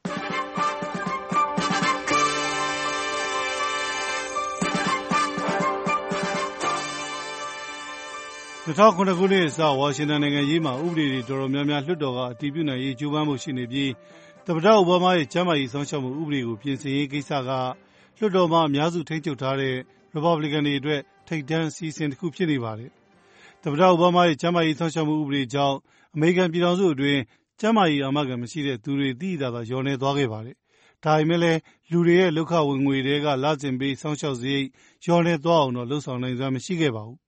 ၂၀၀၇ခုနှစ်အစဝါရှင်တန်နိုင်ငံရေးမှာဥပဒေတွေတော်တော်များများလွှတ်တော်ကအတည်ပြုနိုင်ရေးကြိုးပမ်းမှုရှိနေပြီးသမ္မတအိုဘားမားရဲ့ကျန်းမာရေးစောင့်ရှောက်မှုဥပဒေကိုပြင်ဆင်ရေးကိစ္စကလွှတ်တော်မှာအများစုထိန်းချုပ်ထားတဲ့ရီပတ်ဘလီကန်တွေအတွက်ထိပ်တန်းအစီအစဉ်တစ်ခုဖြစ်နေပါတယ်။သမ္မတအိုဘားမားရဲ့ကျန်းမာရေးစောင့်ရှောက်မှုဥပဒေကြောင့်အမေရိကန်ပြည်ထောင်စုအတွင်းကျန်းမာရေးအာမခံမရှိတဲ့သူတွေသိသာသာလျော့နေသွားခဲ့ပါတယ်။ဒါပေမဲ့လည်းလူတွေရဲ့လောက်ခဝင်ငွေတွေကလစဉ်ပေးစောင့်ရှောက်စရိတ်လျော့နေသွားအောင်တော့လှုံ့ဆော်နိုင်စွမ်းမရှိခဲ့ပါဘူး။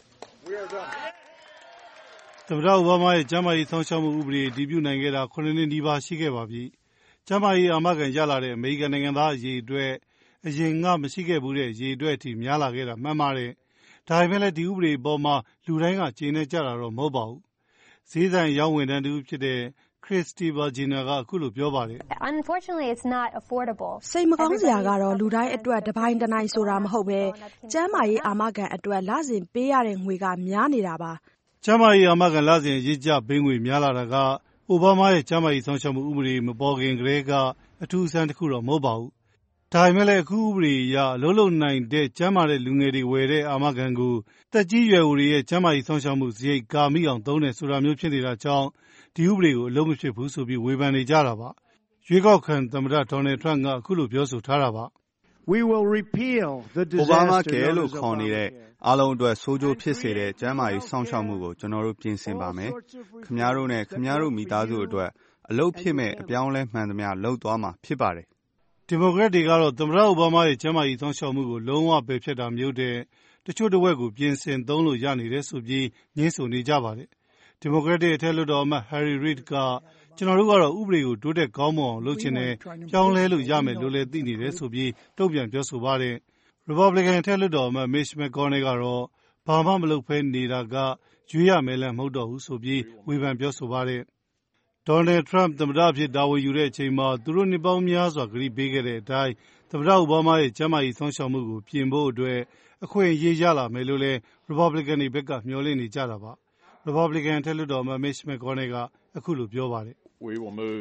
သမ္မတအိုဘားမားရဲ့ကျန်းမာရေးစောင့်ရှောက်မှုဥပဒေတည်ပြုနိုင်ခဲ့တာခုနှစ်နှစ်နီးပါးရှိခဲ့ပါပြီ။ကျန်းမာရေးအာမခံရလာတဲ့အမေရိကန်နိုင်ငံသားအရေအတွက်အရင်ကမရှိခဲ့ဘူးတဲ့အရေအတွက်အထိများလာခဲ့တာမှန်ပါတယ်။ဒါပေမဲ့လည်းဒီဥပဒေအပေါ်မှာလူတိုင်းကကျေနပ်ကြတာတော့မဟုတ်ပါဘူး။ဈေးဆိုင်ရောင်းဝန်ထမ်းတူဖြစ်တဲ့Christy Virginia ကအခုလိုပြောပါတယ်။ Unfortunately it's not affordable. စိတ်မကောင်းစရာကတော့လူတိုင်းအတွက်တပိုင်းတနိုင်ဆိုတာမဟုတ်ပဲကျန်းမာရေးအာမခံအတွက်လစဉ်ပေးရတဲ့ငွေကများနေတာပါ။ကျန်းမာရေးအာမခံလစဉ်ရစ်ကြပေးငွေများလာတာကအိုဘားမားရဲ့ကျန်းမာရေးဆောင်ရှောက်မှုဥပဒေမပေါ်ခင်ကတည်းကအထူးအဆန်းတစ်ခုတော့မဟုတ်ပါဘူး။ဒါပေမဲ့လည်းအခုဥပဒေအရအလုံးလုံးနိုင်တဲ့ကျန်းမာတဲ့လူငယ်တွေဝယ်တဲ့အာမခံကိုတက်ကြီးရွယ်အိုတွေရဲ့ကျန်းမာရေးဆောင်ရှောက်မှုစရိတ်ကာမိအောင်သုံးတယ်ဆိုတာမျိုးဖြစ်နေတာကြောင့်ဒီဥပဒေကိုအလုံးမဖြစ်ဘူးဆိုပြီးဝေဖန်နေကြတာပါ။ရွေးကောက်ခံသမ္မတဒေါ်နယ်ထရန့်ကအခုလိုပြောဆိုထားတာပါ။ We will repeal the Obamacare လို့ခေါ်နေတဲ့အားလုံးအတွက်ဆိုးကျိုးဖြစ်စေတဲ့ကျန်းမာရေးစောင့်ရှောက်မှုကိုကျွန်တော်တို့ပြင်ဆင်ပါမယ်။ခင်ဗျားတို့နဲ့ခင်ဗျားတို့မိသားစုအတွက်အလုပ်ဖြစ်မဲ့အပြောင်းလဲမှန်သမျှလုပ်သွားမှာဖြစ်ပါတယ်။ဒီမိုကရက်တွေကတော့သမ္မတအိုဘားမားရဲ့ကျန်းမာရေးစောင့်ရှောက်မှုကိုလုံးဝပယ်ဖျက်တာမျိုးတဲ့တချို့တစ်ဝက်ကိုပြင်ဆင်သုံးလို့ရနေတယ်ဆိုပြီးညှင်းဆိုနေကြပါတယ်။ဒီမိုကရက်တွေအထက်လွှတ်တော်အမတ် Harry Reid ကကျွန်တော်တို့ကတော့ဥပဒေကိုတိုးတက်ကောင်းမွန်အောင်လုပ်ချင်တယ်ပြောင်းလဲလို့ရမယ်လို့လည်းသိနေတယ်ဆိုပြီးတုံ့ပြန်ပြောဆိုပါတယ်။ Republican အထက်လွှတ်တော်အမတ် Mitch McConnell ကတော့ဘာမှမလုပ်ဖဲနေတာကရွေးရမယ်လည်းမဟုတ်တော့ဘူးဆိုပြီးဝေဖန်ပြောဆိုပါတယ်။ Donald Trump သမ္မတအဖြစ်တာဝန်ယူတဲ့အချိန်မှာသူတို့နှစ်ပေါင်းများစွာကတိပေးခဲ့တဲ့အတိုင်းသမ္မတအိုဘားမားရဲ့ကျန်းမာရေးစောင့်ရှောက်မှုကိုပြင်ဖို့အတွက်အခွင့်အရေးရလာမယ်လို့လည်း Republican တွေဘက်ကမျှော်လင့်နေကြတာပါ။ Republican အထက်လွှတ်တော်အမတ် Mitch McConnell ကအခုလိုပြောပါတယ်။ We will move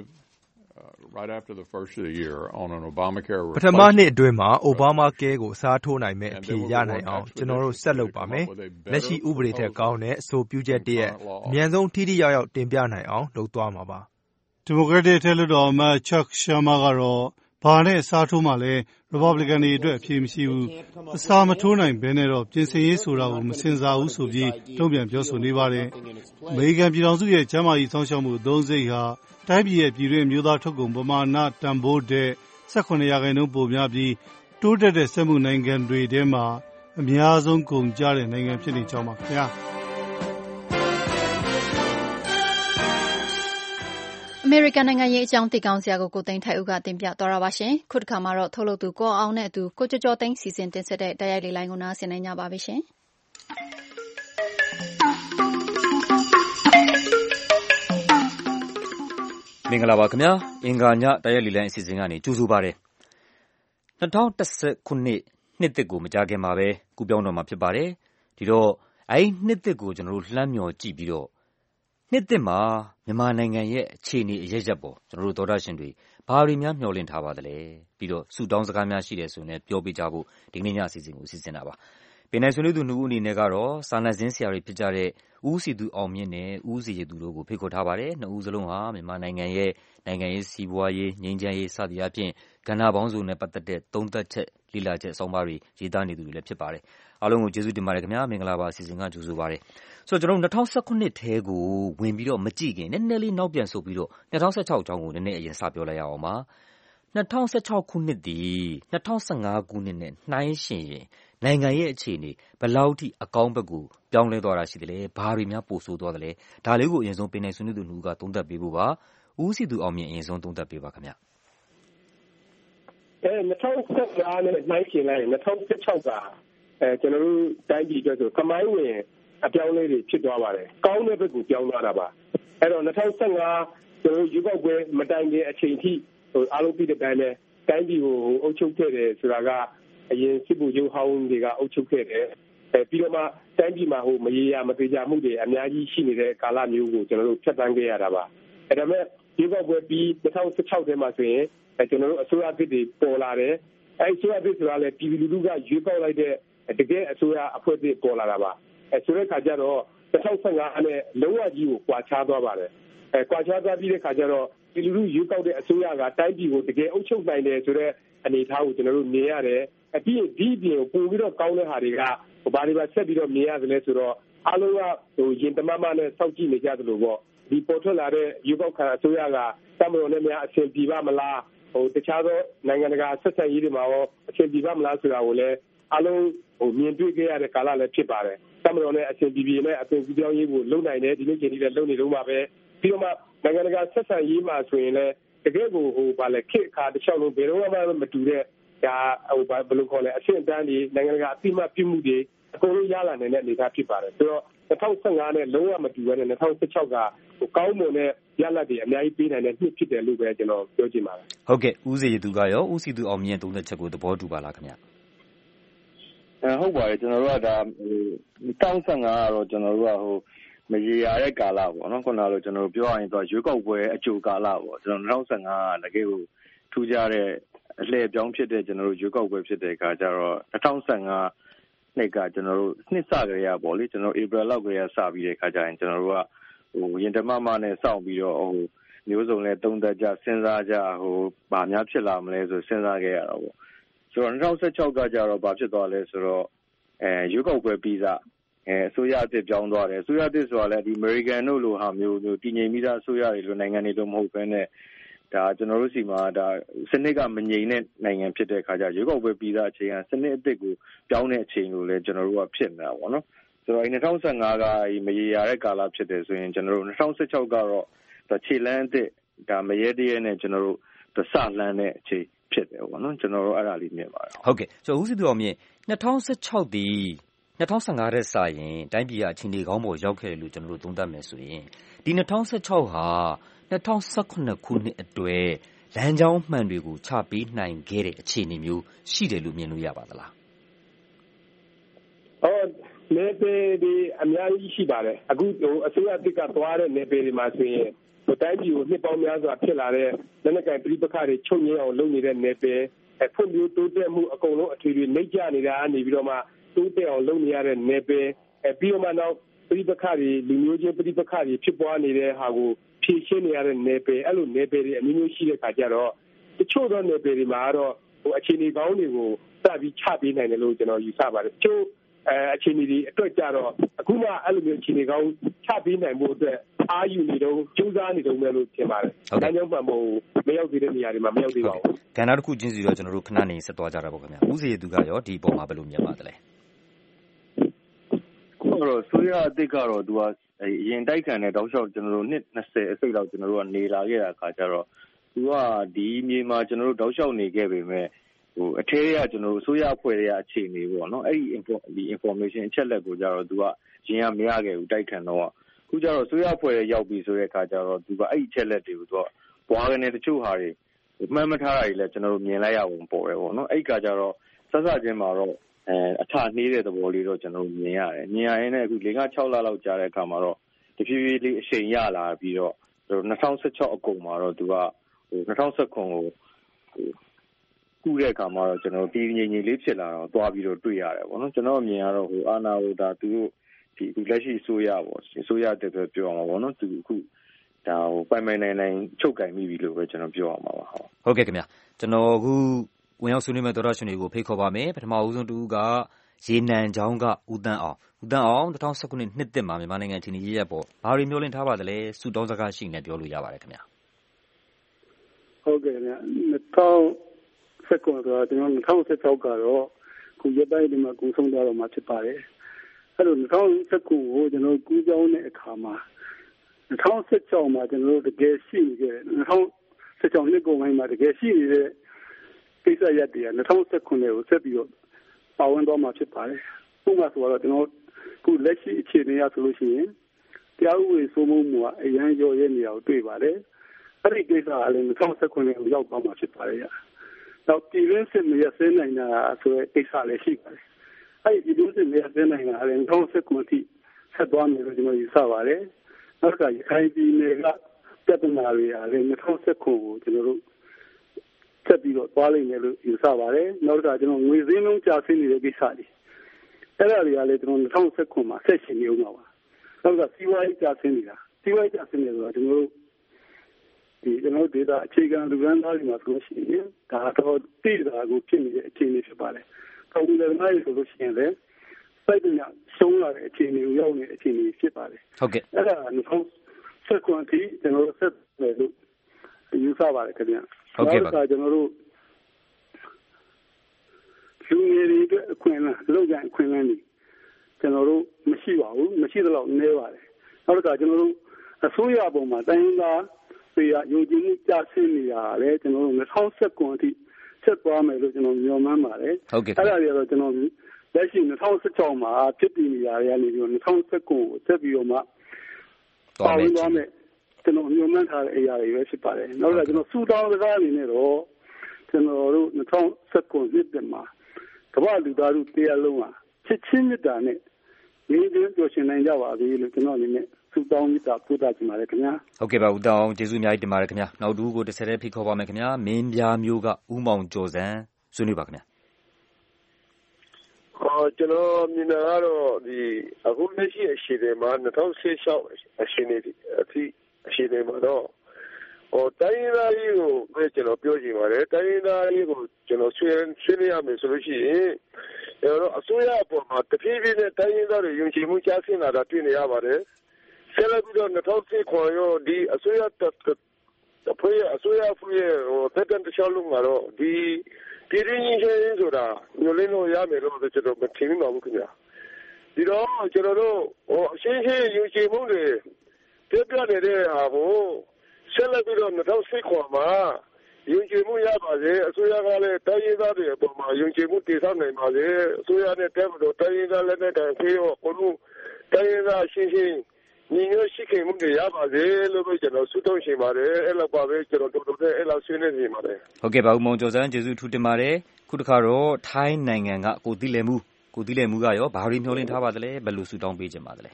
uh, right after the first of the year on an Obamacare ပထမနှစ်အတွင်းမှာ Obamacare ကိုအစားထိုးနိုင်မဲ့အဖြေရနိုင်အောင်ကျွန်တော်တို့ဆက်လုပ်ပါမယ်။လက်ရှိဥပဒေထက်ကောင်းတဲ့အဆိုပြုချက်တည်းရဲ့အမြန်ဆုံးထိထိရောက်ရောက်တင်ပြနိုင်အောင်လုပ်သွားမှာပါ။ဒီမိုကရက်တစ်အထက်လွှတ်တော်အမတ် Chuck Schumer ကတော့ဘာနဲ့အစားထိုးမှလဲ Republican တွေအတွက်အဖြေမရှိဘူး။အစားမထိုးနိုင်ဘဲနဲ့တော့ပြင်ဆင်ရေးဆိုတာကိုမစင်စားဘူးဆိုပြီးတုံ့ပြန်ပြောဆိုနေပါတယ်။အမေရိကန်ပြည်ထောင်စုရဲ့ကျန်းမာရေးစောင့်ရှောက်မှုအသုံးစရိတ်ဟာတိုင်းပြည်ရဲ့ပြည်တွင်းမျိုးသားထုတ်ကုန်ပမာဏတန်ဖိုးတဲ့၁၇ရာခိုင်နှုန်းပိုများပြီးတိုးတက်တဲ့စက်မှုနိုင်ငံတွေထဲမှာအများဆုံးကုန်ကျတဲ့နိုင်ငံဖြစ်နေကြောင်းပါခင်ဗျာ။အမေရိကန်နိုင်ငံရေးအကြောင်းသိကောင်းစရာကိုကိုသိန်းထိုက်ဦးကတင်ပြသွားတာပါရှင်။ခုတစ်ခါမှာတော့ထုတ်လုပ်သူကိုအောင်နဲ့အတူကိုကျော်ကျော်သိန်းစီစဉ်တင်ဆက်တဲ့တိုက်ရိုက်လေးလိုင်းကိုနားဆင်နိုင်ကြပါပြီရှင်။မင်္ဂလာပါခင်ဗျာအင်္ဂါညတိုက်ရိုက်လေးလိုင်းအစီအစဉ်ကနေကြိုဆိုပါရစေ။၂၀၁၀ခုနှစ်နှစ်သစ်ကိုမကြခင်မှာပဲကူးပြောင်းတော့မှာဖြစ်ပါတယ်။ဒီတော့အဲဒီနှစ်သစ်ကိုကျွန်တော်တို့လှမ်းမြော်ကြည့်ပြီးတော့နှစ်သစ်မှာမြန်မာနိုင်ငံရဲ့အခြေအနေအရရက်ပေါ်ကျွန်တော်တို့သောတာရှင်တွေဘာတွေများမျှော်လင့်ထားပါသလဲပြီးတော့ဆုတောင်းစကားများရှိတယ်ဆိုရင်လည်းပြောပြကြဖို့ဒီနေ့ညအစီအစဉ်ကိုစီစဉ်တာပါပင်နိုင်ဆွေးနွေးသူနှစ်ဦးအနေနဲ့ကတော့စာနယ်ဇင်းဆရာတွေဖြစ်ကြတဲ့ဦးစီသူအောင်မြင့်နဲ့ဦးစီရသူတို့ကိုဖိတ်ခေါ်ထားပါတယ်။နှစ်ဦးစလုံးဟာမြန်မာနိုင်ငံရဲ့နိုင်ငံရေးစီးပွားရေးငြိမ်းချမ်းရေးစသည်အပြင်ကဏ္ဍပေါင်းစုံနဲ့ပတ်သက်တဲ့သုံးသပ်ချက်လေ့လာချက်အဆောင်ပါတွေရေးသားနေသူတွေလည်းဖြစ်ပါတယ်။အားလုံးကိုကျေးဇူးတင်ပါတယ်ခင်ဗျာမင်္ဂလာပါအစီအစဉ်ကကြိုဆိုပါတယ်။ဆိုတော့ကျွန်တော်တို့၂၀၁၇ထဲကိုဝင်ပြီးတော့မကြည့်ခင်နည်းနည်းလေးနောက်ပြန်ဆုတ်ပြီးတော့၂၀၁၆အကြောင်းကိုနည်းနည်းအရင်စပြောလိုက်ရအောင်ပါ။၂၀၁၆ခုနှစ်ဒီ၂၀၁၅ခုနှစ်နဲ့နှိုင်းယှဉ်ရင်နိုင်ငံရဲ့အခြေအနေဘယ်လောက်ထိအကောင်းဘက်ကိုပြောင်းလဲသွားတာရှိတယ်လဲဘာတွေများပိုဆိုးသွားတယ်လဲဒါလေးကိုအရင်ဆုံးပင်နိုင်ဆွေးနွေးသူနှစ်ဦးကသုံးသပ်ပေးဖို့ပါဦးစီသူအောင်မြင့်အရင်ဆုံးသုံးသပ်ပေးပါခင်ဗျအဲ၂၀၁၅နဲ့နှိုင်းယှဉ်လိုက်ရင်၂၀၁၆ကအဲကျွန်တော်တို့တိုင်းပြည်အတွက်ဆိုကမိုင်းဝင်အပြောင်းလဲတွေဖြစ်သွားပါတယ်ကောင်းတဲ့ဘက်ကိုပြောင်းသွားတာပါအဲ့တော့၂၀၁၅ကျွန်တော်တို့ရွေးကောက်ပွဲမတိုင်ခင်အချိန်ထိဟိုအားလုံးပြတဲ့တိုင်းနဲ့တိုင်းပြည်ကိုအုပ်ချုပ်ခဲ့တယ်ဆိုတာကအရင်စစ်ဗိုလ်ချုပ်ဟောင်းတွေကအုပ်ချုပ်ခဲ့တယ်အဲပြီးတော့မှတိုင်းပြည်မှာဟိုမရေရာမသေးကြမှုတွေအများကြီးရှိနေတဲ့ကာလမျိုးကိုကျွန်တော်တို့ဖြတ်သန်းခဲ့ရတာပါအဲဒါမဲ့ဒီဘောက်ပွဲပြီး၂၀၁၆ထဲမှာဆိုရင်အဲကျွန်တော်တို့အစိုးရအသစ်တွေပေါ်လာတယ်အဲအစိုးရအသစ်ဆိုတာလည်းပြည်သူလူထုကရွေးကောက်လိုက်တဲ့တကယ်အစိုးရအဖွဲ့အသစ်ပေါ်လာတာပါအဲဆိုတဲ့ခါကျတော့၂၀၁၅နဲ့လုံးဝကြီးကိုကွာခြားသွားပါတယ်အဲကွာခြားသွားပြီးတဲ့ခါကျတော့ဒီလူလူရွေးကောက်တဲ့အစိုးရကတိုင်းပြည်ကိုတကယ်အုပ်ချုပ်နိုင်တယ်ဆိုတဲ့အနေအထားကိုကျွန်တော်တို့မြင်ရတယ်အပြီးဒီပြင်ပို့ပြီးတော့ကောင်းတဲ့ဟာတွေကဘာတွေပါဆက်ပြီးတော့မြင်ရတယ်လဲဆိုတော့အားလုံးကဟိုရင်တမမနဲ့စောင့်ကြည့်နေကြသလိုပေါ့ဒီပေါ်ထွက်လာတဲ့ရွေးကောက်ခံအစိုးရကတမတော်နဲ့များအဆင်ပြေပါမလားဟိုတခြားသောနိုင်ငံတကာဆက်ဆံရေးတွေမှာရောအဆင်ပြေပါမလားဆိုတာကိုလည်းအားလုံးဟိုမြင်တွေ့ခဲ့ရတဲ့ကာလလည်းဖြစ်ပါတယ်တမတော်နဲ့အဆင်ပြေပြေနဲ့အဆင်ပြေပြောင်းရေးကိုလုပ်နိုင်တယ်ဒီနေ့ချိန်ကြီးလည်းလုပ်နေတော့မှာပဲပြီးတော့မှနိုင်ငံတကာဆက်ဆံရေးမှာဆိုရင်လည်းတကယ်ကိုဟိုဗာလဲခေတ်အခါတစ်လျှောက်လုံးဘယ်တော့မှမတူတဲ့ဒါဟိုဘယ်လိုခေါ်လဲအဆင့်အတန်းတွေနိုင်ငံတကာအသိမှတ်ပြုမှုတွေအကုန်လုံးရလာနေတဲ့အနေအထားဖြစ်ပါတယ်ဆိုတော့၂၀၁၅နဲ့လုံးဝမတူဘဲနဲ့၂၀၁၆ကဟိုကောင်းမွန်တဲ့ရလဒ်တွေအများကြီးပေးနိုင်တဲ့နှစ်ဖြစ်တယ်လို့ပဲကျွန်တော်ပြောချင်ပါတယ်ဟုတ်ကဲ့ဦးစီသူကရောဦးစီသူအောင်မြင့်သုံးသက်ချက်ကိုသဘောတူပါလားခင်ဗျအဲဟုတ်ပါတယ်ကျွန်တော်တို့ကဒါဟို၂၀၁၅ကတော့ကျွန်တော်တို့ကဟိုမရေရာတဲ့ကာလပေါ့နော်ခုနကလိုကျွန်တော်တို့ပြောရရင်တော့ရွေးကောက်ပွဲအကြိုကာလပေါ့ကျွန်တော်၂၀၁၅ကတကယ်ကိုထူးခြားတဲ့အလှည့်ပြောင်းဖြစ်တဲ့ကျွန်တော်တို့ရွေးကောက်ပွဲဖြစ်တဲ့အခါကျတော့၂၀၁၅နှစ်ကကျွန်တော်တို့နှစ်စကြရပေါ့လေကျွန်တော်ဧပြီလောက်ကလေးစပြီးတဲ့အခါကျရင်ကျွန်တော်တို့ကဟိုရင်တမမနဲ့စောင့်ပြီးတော့ဟိုမျိုးစုံနဲ့သုံးသက်ကြစဉ်းစားကြဟိုဗာများဖြစ်လာမလဲဆိုစဉ်းစားခဲ့ရတာပေါ့ဆိုတော့၂၀၁၆ကကျတော့ဗာဖြစ်သွားလဲဆိုတော့အဲရွေးကောက်ပွဲပြီးသားအဲအစိုးရအသစ်ပြောင်းသွားတယ်အစိုးရအသစ်ဆိုတာလည်းဒီ American တို့လိုဟာမျိုးမျိုးတည်ငြိမ်ပြီးသားအစိုးရတွေလိုနိုင်ငံတွေလိုမဟုတ်ဘဲနဲ့ဒါကျွန်တော်တို့စီမှာဒါစနစ်ကမငြိမ်တဲ့နိုင်ငံဖြစ်တဲ့အခါကျရွေးကောက်ပွဲပြီးသားအချိန်ကစနစ်အသစ်ကိုပြောင်းတဲ့အချိန်လို့လည်းကျွန်တော်တို့ကဖြစ်နေတာပေါ့နော်ဆိုတော့၂၀၁၅ကမရေရာတဲ့ကာလဖြစ်တယ်ဆိုရင်ကျွန်တော်တို့၂၀၁၆ကတော့ခြေလမ်းအသစ်ဒါမရဲတရဲနဲ့ကျွန်တော်တို့စလန်းတဲ့အချိန်ဖြစ်တယ်ပေါ့နော်ကျွန်တော်တို့အဲ့ဒါလေးမြင်ပါတယ်ဟုတ်ကဲ့ဆိုတော့ဦးစီသူအောင်မြင့်၂၀၁၆ဒီ၂၀၁၅တဲ့စရင်တိုင်းပြည်ကအခြေအနေကောင်းပေါ်ရောက်ခဲ့တယ်လို့ကျွန်တော်တို့သုံးသပ်မယ်ဆိုရင်ဒီ၂၀၁၆ဟာ၂၀၁၇ခုနှစ်အတွက်လမ်းကြောင်းမှန်တွေကိုချပေးနိုင်ခဲ့တဲ့အခြေအနေမျိုးရှိတယ်လို့မြင်လို့ရပါသလားအော်နေပေဒီအများကြီးရှိပါတယ်အခုဟိုအစိုးရတစ်ကသွားတဲ့နေပေဒီမှာဆိုရင်ဟိုတိုင်းပြည်ကိုနှစ်ပေါင်းများစွာဖြစ်လာတဲ့လက်နက်ကိုင်ပြည်ပခါတွေချုပ်ငြိမ်းအောင်လုပ်နေတဲ့နေပေအဖွံ့ဖြိုးတိုးတက်မှုအကုန်လုံးအထွေထွေနှိမ့်ကျနေတာအနေပြီးတော့မှတိုးတက်အောင်လုပ်နေရတဲ့နေပေအပြီးတော့မှနောက်ပြည်ပခါတွေလူမျိုးချင်းပြည်ပခါတွေဖြစ်ပွားနေတဲ့ဟာကိုဖြည့်ရှင်းနေရတဲ့နေပေအဲ့လိုနေပေတွေအမျိုးမျိုးရှိတဲ့ခါကျတော့တချို့သောနေပေတွေမှာတော့ဟိုအခြေအနေကောင်းတွေကိုစပြီးချပေးနိုင်တယ်လို့ကျွန်တော်ယူဆပါတယ်တချို့အဲအခြေအနေတွေအတွက်ကြတော့အခုမှအဲ့လိုမျိုးအခြေအနေကောင်းချပေးနိုင်ဖို့အတွက်အားယူနေတော့ကြိုးစားနေတော့မယ်လို့ထင်ပါတယ်။ဒါကြောင့်မှမဟုတ်မရောက်သေးတဲ့နေရာတွေမှာမရောက်သေးပါဘူး။ကဏ္ဍတစ်ခုချင်းစီတော့ကျွန်တော်တို့ခဏနေဆက်သွားကြတာပေါ့ခင်ဗျာ။ဦးစီသူကရောဒီပုံမှာဘယ်လိုမြင်ပါသလဲ။ခုတော့ဆိုရအသစ်ကတော့သူကအရင်တိုက်ခံတဲ့တောက်လျှောက်ကျွန်တော်တို့နှစ်၂၀အစိတ်လောက်ကျွန်တော်တို့ကနေလာခဲ့တာအခါကျတော့သူကဒီမြေမှာကျွန်တော်တို့တောက်လျှောက်နေခဲ့ပေမဲ့ဟိုအထဲကကျွန်တော်တို့အစိုးရအဖွဲ့တွေကအခြေအနေပေါ့နော်အဲ့ဒီဒီ information အချက်လက်ကိုကြတော့သူကရင်ကမရခဲ့ဘူးတိုက်ခံတော့ခုကျတော့ဆိုရအဖွဲ့တွေရောက်ပြီဆိုတဲ့အခါကျတော့သူကအဲ့ဒီအချက်လက်တွေကိုသူကဘွားကနေတချို့ဟာတွေမှန်မထားတာတွေလည်းကျွန်တော်တို့မြင်လိုက်ရပုံပေါ်တယ်ပေါ့နော်အဲ့ဒီကကျတော့ဆက်စချင်းမှာတော့အဲအထနှေးတဲ့သဘောလေးတော့ကျွန်တော်မြင်ရတယ်မြင်ရရင်လည်းအခု၄-၆လလောက်ကြာတဲ့အခါမှာတော့တဖြည်းဖြည်းလေးအချိန်ရလာပြီးတော့၂၀၁၆အကုန်မှာတော့သူကဟို၂၀၁၇ကိုကူးတဲ့အခါမှာတော့ကျွန်တော်ပြည်ငြိမ်ငြိမ်လေးဖြစ်လာတော့တွားပြီးတော့တွေ့ရတယ်ပေါ့နော်ကျွန်တော်အမြင်ကတော့ဟိုအာနာဟိုဒါသူတို့ဒီအခုလက်ရှိအစိုးရပေါ့အစိုးရတဲ့ပဲပြောအောင်ပါပေါ့နော်သူအခုဒါဟိုပိုင်ပိုင်နိုင်နိုင်ချုပ်ကင်မိပြီလို့ပဲကျွန်တော်ပြောအောင်ပါပါဟုတ်ဟုတ်ကဲ့ခင်ဗျာကျွန်တော်အခုဝင်ရောက်ဆွေးနွေးမဲ့သောရရှင်တွေကိုဖိတ်ခေါ်ပါမယ်ပထမဦးဆုံးတူကရေနံချောင်းကဦးတန်းအောင်ဦးတန်းအောင်၂၀၁၉နှစ်သစ်မှာမြန်မာနိုင်ငံအခြေအနေရရပေါ့ဘာတွေမျိုးလင်းထားပါသလဲစုတောင်းစကားရှိနေပြောလို့ရပါတယ်ခင်ဗျာဟုတ်ကဲ့ခင်ဗျာ၂၀၁၉ဆိုတော့ကျွန်တော်၂၀၁၆ကတော့ခုရက်ပိုင်းဒီမှာကုဆုံးသွားတော့မှဖြစ်ပါတယ်အဲ့လို၂၀၁၉ကိုကျွန်တော်ကူးကြောင်းတဲ့အခါမှာ၂၀၁၆မှာကျွန်တော်တို့တကယ်ရှိနေကြတယ်၂၀၁၆နှစ်ကုန်ပိုင်းမှာတကယ်ရှိနေတဲ့ကိစ္စရပ်တွေက၂၀၁၉ကိုဆက်ပြီးတော့ပါဝင်တော့မှဖြစ်ပါတယ်ဥပမာဆိုတော့ကျွန်တော်ခုလက်ရှိအခြေအနေအရဆိုလို့ရှိရင်တရားဥပဒေစိုးမိုးမှုကအရန်ရောရဲနေအောင်တွေ့ပါတယ်အဲ့ဒီကိစ္စကလည်း၂၀၁၉ကိုရောက်သွားမှဖြစ်ပါတယ်နောက်ပြည်ရင်းစစ်မရစဲနိုင်တာဆိုတဲ့ကိစ္စလည်းရှိပါတယ်အဲ့ဒီပြည်ရင်းစစ်မရစဲနိုင်တာလည်း၂၀၁၉ထိဆက်သွားမယ်လို့ကျွန်တော်ယူဆပါတယ်နောက်ကရခိုင်ပြည်နယ်ကပြဿနာတွေအားလည်း၂၀၁၉ကိုကျွန်တော်တို့ဆက်ပြီးတော့သွားလိမ့်မယ်လို့ယူဆပါတယ်နောက်ကကျွန်တော်ငွေစင်းလုံးကြာဆင်းနေတဲ့ကိစ္စတွေအဲ့ဒါတွေကလည်းကျွန်တော်၂၀၁၉မှာဆက်ရှင်နေအောင်ပါနောက်ကစီးပွားရေးကြာဆင်းနေတာစီးပွားရေးကြာဆင်းနေဆိုတော့ကျွန်တော်တို့ဒီကျွန်တော်ဒေတာအခြေခံလူရန်သားတွေမှာဆိုလို့ရှိရင်ဒါတော့တည်တာကိုဖြစ်နေတဲ့အခြေအနေဖြစ်ပါတယ်။ကောင်းတယ်မိုင်းဆိုလို့ရှိရင်လည်းစိတ်ညရှုံးလာတဲ့အခြေအနေကိုရောက်နေတဲ့အခြေအနေဖြစ်ပါတယ်။ဟုတ်ကဲ့။အဲ့ဒါ၂၀၁၉အထိကျွန်တော်တို့ဆက်တယ်လို့ယူဆပါတယ်ခင်ဗျာ။ဟုတ်ကဲ့ပါ။ကျွန်တော်တို့လူငယ်တွေအတွက်အခွင့်အလမ်းလောက်ကန်အခွင့်အလမ်းတွေကျွန်တော်တို့မရှိပါဘူး။မရှိတော့နည်းပါတယ်။နောက်တစ်ခါကျွန်တော်တို့အစိုးရပုံမှာတိုင်းသားပြည်ရယုံကြည်မှုကြဆင်းနေရတယ်ကျွန်တော်တို့၂၀၁၉အထိဆက်သွားမယ်လို့ကျွန်တော်မျှော်မှန်းပါတယ်ဟုတ်ကဲ့အဲ့ဒါတွေတော့ကျွန်တော်လက်ရှိ၂၀၁၆မှာဖြစ်ပြီးနေရတယ်ကနေပြီးတော့၂၀၁၉ကိုဆက်ပြီးတော့မှသွားမယ်သွားမယ်ကျွန်တော်မျှော်မှန်းထားတဲ့အရာတွေပဲဖြစ်ပါတယ်နောက်တော့ကျွန်တော်စူတောင်းစကားအနေနဲ့တော့ကျွန်တော်တို့၂၀၁၉နှစ်တည်းမှာကမ္ဘာလူသားတို့တရားလုံးဟာချစ်ချင်းမြတ်တာနဲ့ရင်းချင်းပြောရှင်နိုင်ကြပါစေလို့ကျွန်တော်အနေနဲ့စုတောင်းမိတာပို့တာချင်ပါတယ်ခင်ဗျာဟုတ်ကဲ့ပါဦးတောင်းကျေးဇူးအများကြီးတင်ပါတယ်ခင်ဗျာနောက်တူကိုတစ်ဆက်တည်းဖိတ်ခေါ်ပါမယ်ခင်ဗျာမင်းပြားမျိုးကဦးမောင်ကျော်စံဆွေးနွေးပါခင်ဗျာဟောကျွန်တော်မြင်တာကတော့ဒီအခုလက်ရှိအရှိန်တွေမှာ၂၀၁၆အရှိန်တွေအထိအရှိန်တွေမှာတော့ဟောတိုင်းရင်းသားရေးကိုပဲကျွန်တော်ပြောချင်ပါတယ်တိုင်းရင်းသားရေးကိုကျွန်တော်ဆွေးဆွေးနွေးရမယ်ဆိုလို့ရှိရင်ကျွန်တော်အစိုးရအပေါ်မှာတဖြည်းဖြည်းနဲ့တိုင်းရင်းသားတွေယုံကြည်မှုကျဆင်းလာတာတွေ့နေရပါတယ်ဆက်လက်ပြီးတော့၂၀၁၉ရောဒီအစိုးရတပ်အဖွဲ့အစိုးရအဖွဲ့ဟိုတက်တဲ့ချောင်းလုံးကတော့ဒီပြည်ရင်းချင်းဆိုတာညှို့လင်းလို့ရမယ်လို့ကျွန်တော်မထင်ပါဘူးခင်ဗျာဒီတော့ကျွန်တော်တို့ဟိုအရှင်းရှင်းယူချင်မှုတွေပြပြနေတဲ့ဟာကိုဆက်လက်ပြီးတော့၂၀၁၉မှာယုံကြည်မှုရပါစေအစိုးရကလည်းတိုင်းရင်းသားတွေအပေါ်မှာယုံကြည်မှုတည်ဆောက်နိုင်ပါစေအစိုးရနဲ့တက်ပြီးတော့တိုင်းရင်းသားလက်နက်တိုင်ဖေးရောဘလို့တိုင်းရင်းသားရှင်းရှင်းညီညွတ်ရှိခင်မှုတွေရပါစေလို့ပဲကျွန်တော်ဆုတောင်းရှင်ပါတယ်အဲ့လောက်ပါပဲကျွန်တော်တို့တို့အဲ့လောက်ဆွေးနွေးနေပါတယ်ဟုတ်ကဲ့ပါဦးမောင်ကျော်စံကျေးဇူးထူးတင်ပါတယ်ခုတစ်ခါတော့ထိုင်းနိုင်ငံကကိုတိလယ်မှုကိုတိလယ်မှုကရောဘာတွေမျှော်လင့်ထားပါသလဲဘယ်လိုဆုတောင်းပေးခြင်းပါသလဲ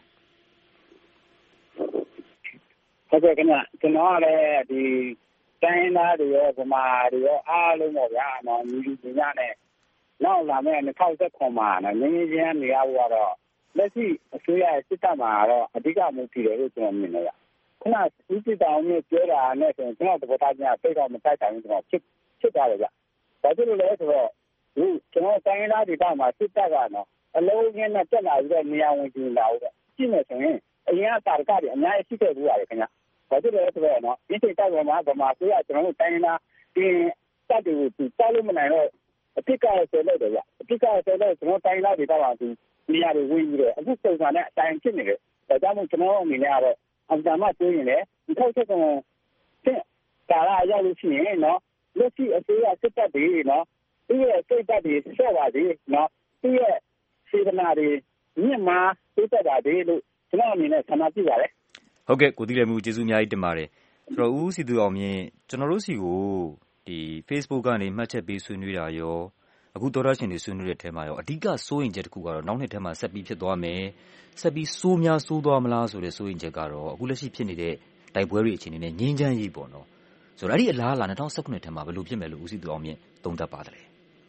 ဟုတ်ကဲ့ခင်ဗျကျွန်တော်ကလည်းဒီတိုင်းသားတွေရောဗမာတွေရောအားလုံးပေါ့ဗျာနော်ညီလူညီညာနဲ့နောက်လာမယ့်၂၀၁၉မှာနော်ငင်းငင်းချင်းနေရဖို့ကတော့လက်ရှိအစိုးရစစ်တပ်မှာတော့အဓိကမူတည်တယ်လို့ကျွန်တော်မြင်တယ်ဗျခုနဦးစစ်တောင်မျိုးပြောတာနဲ့ဆိုရင်ကျွန်တော်သဘောထားချင်းစိတ်တော့မတိုက်တိုင်းကျွန်တော်ဖြစ်ဖြစ်သွားတယ်ဗျဘာဖြစ်လို့လဲဆိုတော့ဒီကျွန်တော်တိုင်းသားဒေသမှာစစ်တပ်ကနော်အလုံးကြီးနဲ့တက်လာပြီးတော့နေရာဝင်ကျင်လာဦးတယ်ကြည့်မယ်ဆိုရင်အရင်ကတာရကတွေအများကြီးရှိခဲ့ဘူးရတယ်ခင်ဗျဘာဖြစ်လဲဆိုတော့နော်ဒီစိတ်တပ်ပေါ်မှာဗမာဆိုရကျွန်တော်တို့တိုင်းသားဒီတပ်တွေကိုတားလို့မနိုင်တော့အဖြစ်ကဆယ်လို့တယ်ဗျအဖြစ်ကဆယ်လို့ကျွန်တော်တိုင်းသားဒေသမှာဒီနေရာတွေဝင်ပြီးတော့အခုပုံစံနဲ့အတိုင်းဖြစ်နေတယ်ဒါကြောင့်မို့ကျွန်တော်အနေနဲ့ကတော့အမှန်မှပြောရင်လည်း၂၀၁၉တဲ့ကာလအရောက်လို့ရှိရင်နော်လက်ရှိအစိုးရစစ်တပ်တွေနော်သူရဲ့စိတ်ဓာတ်တွေဆော့ပါသေးနော်သူရဲ့စေတနာတွေမြင့်မားသိတတ်ပါသေးလို့ကျွန်တော်အနေနဲ့ဆန္ဒပြုပါတယ်ဟုတ်ကဲ့ကိုတိလယ်မှုကျေးဇူးအများကြီးတင်ပါတယ်ဆိုတော့ဦးစီသူအောင်မြင့်ကျွန်တော်တို့စီကိုဒီ Facebook ကနေမှတ်ချက်ပေးဆွေးနွေးတာရောအခုတော်ရရှင်တွေဆွေးနွေးတဲ့ထဲမှာရောအဓိကစိုးရင်ချက်တစ်ခုကတော့နောက်နှစ်ထဲမှာဆက်ပြီးဖြစ်သွားမယ်ဆက်ပြီးစိုးများစိုးသွားမလားဆိုတဲ့စိုးရင်ချက်ကတော့အခုလက်ရှိဖြစ်နေတဲ့တိုက်ပွဲတွေအခြေအနေနဲ့ငြင်းချမ်းရေးပေါ့နော်ဆိုတော့အဲ့ဒီအလားအလာ၂၀၁၉ထဲမှာဘယ်လိုဖြစ်မယ်လို့ဦးစီသူအောင်မြင့်သုံးသပ်ပါသလဲ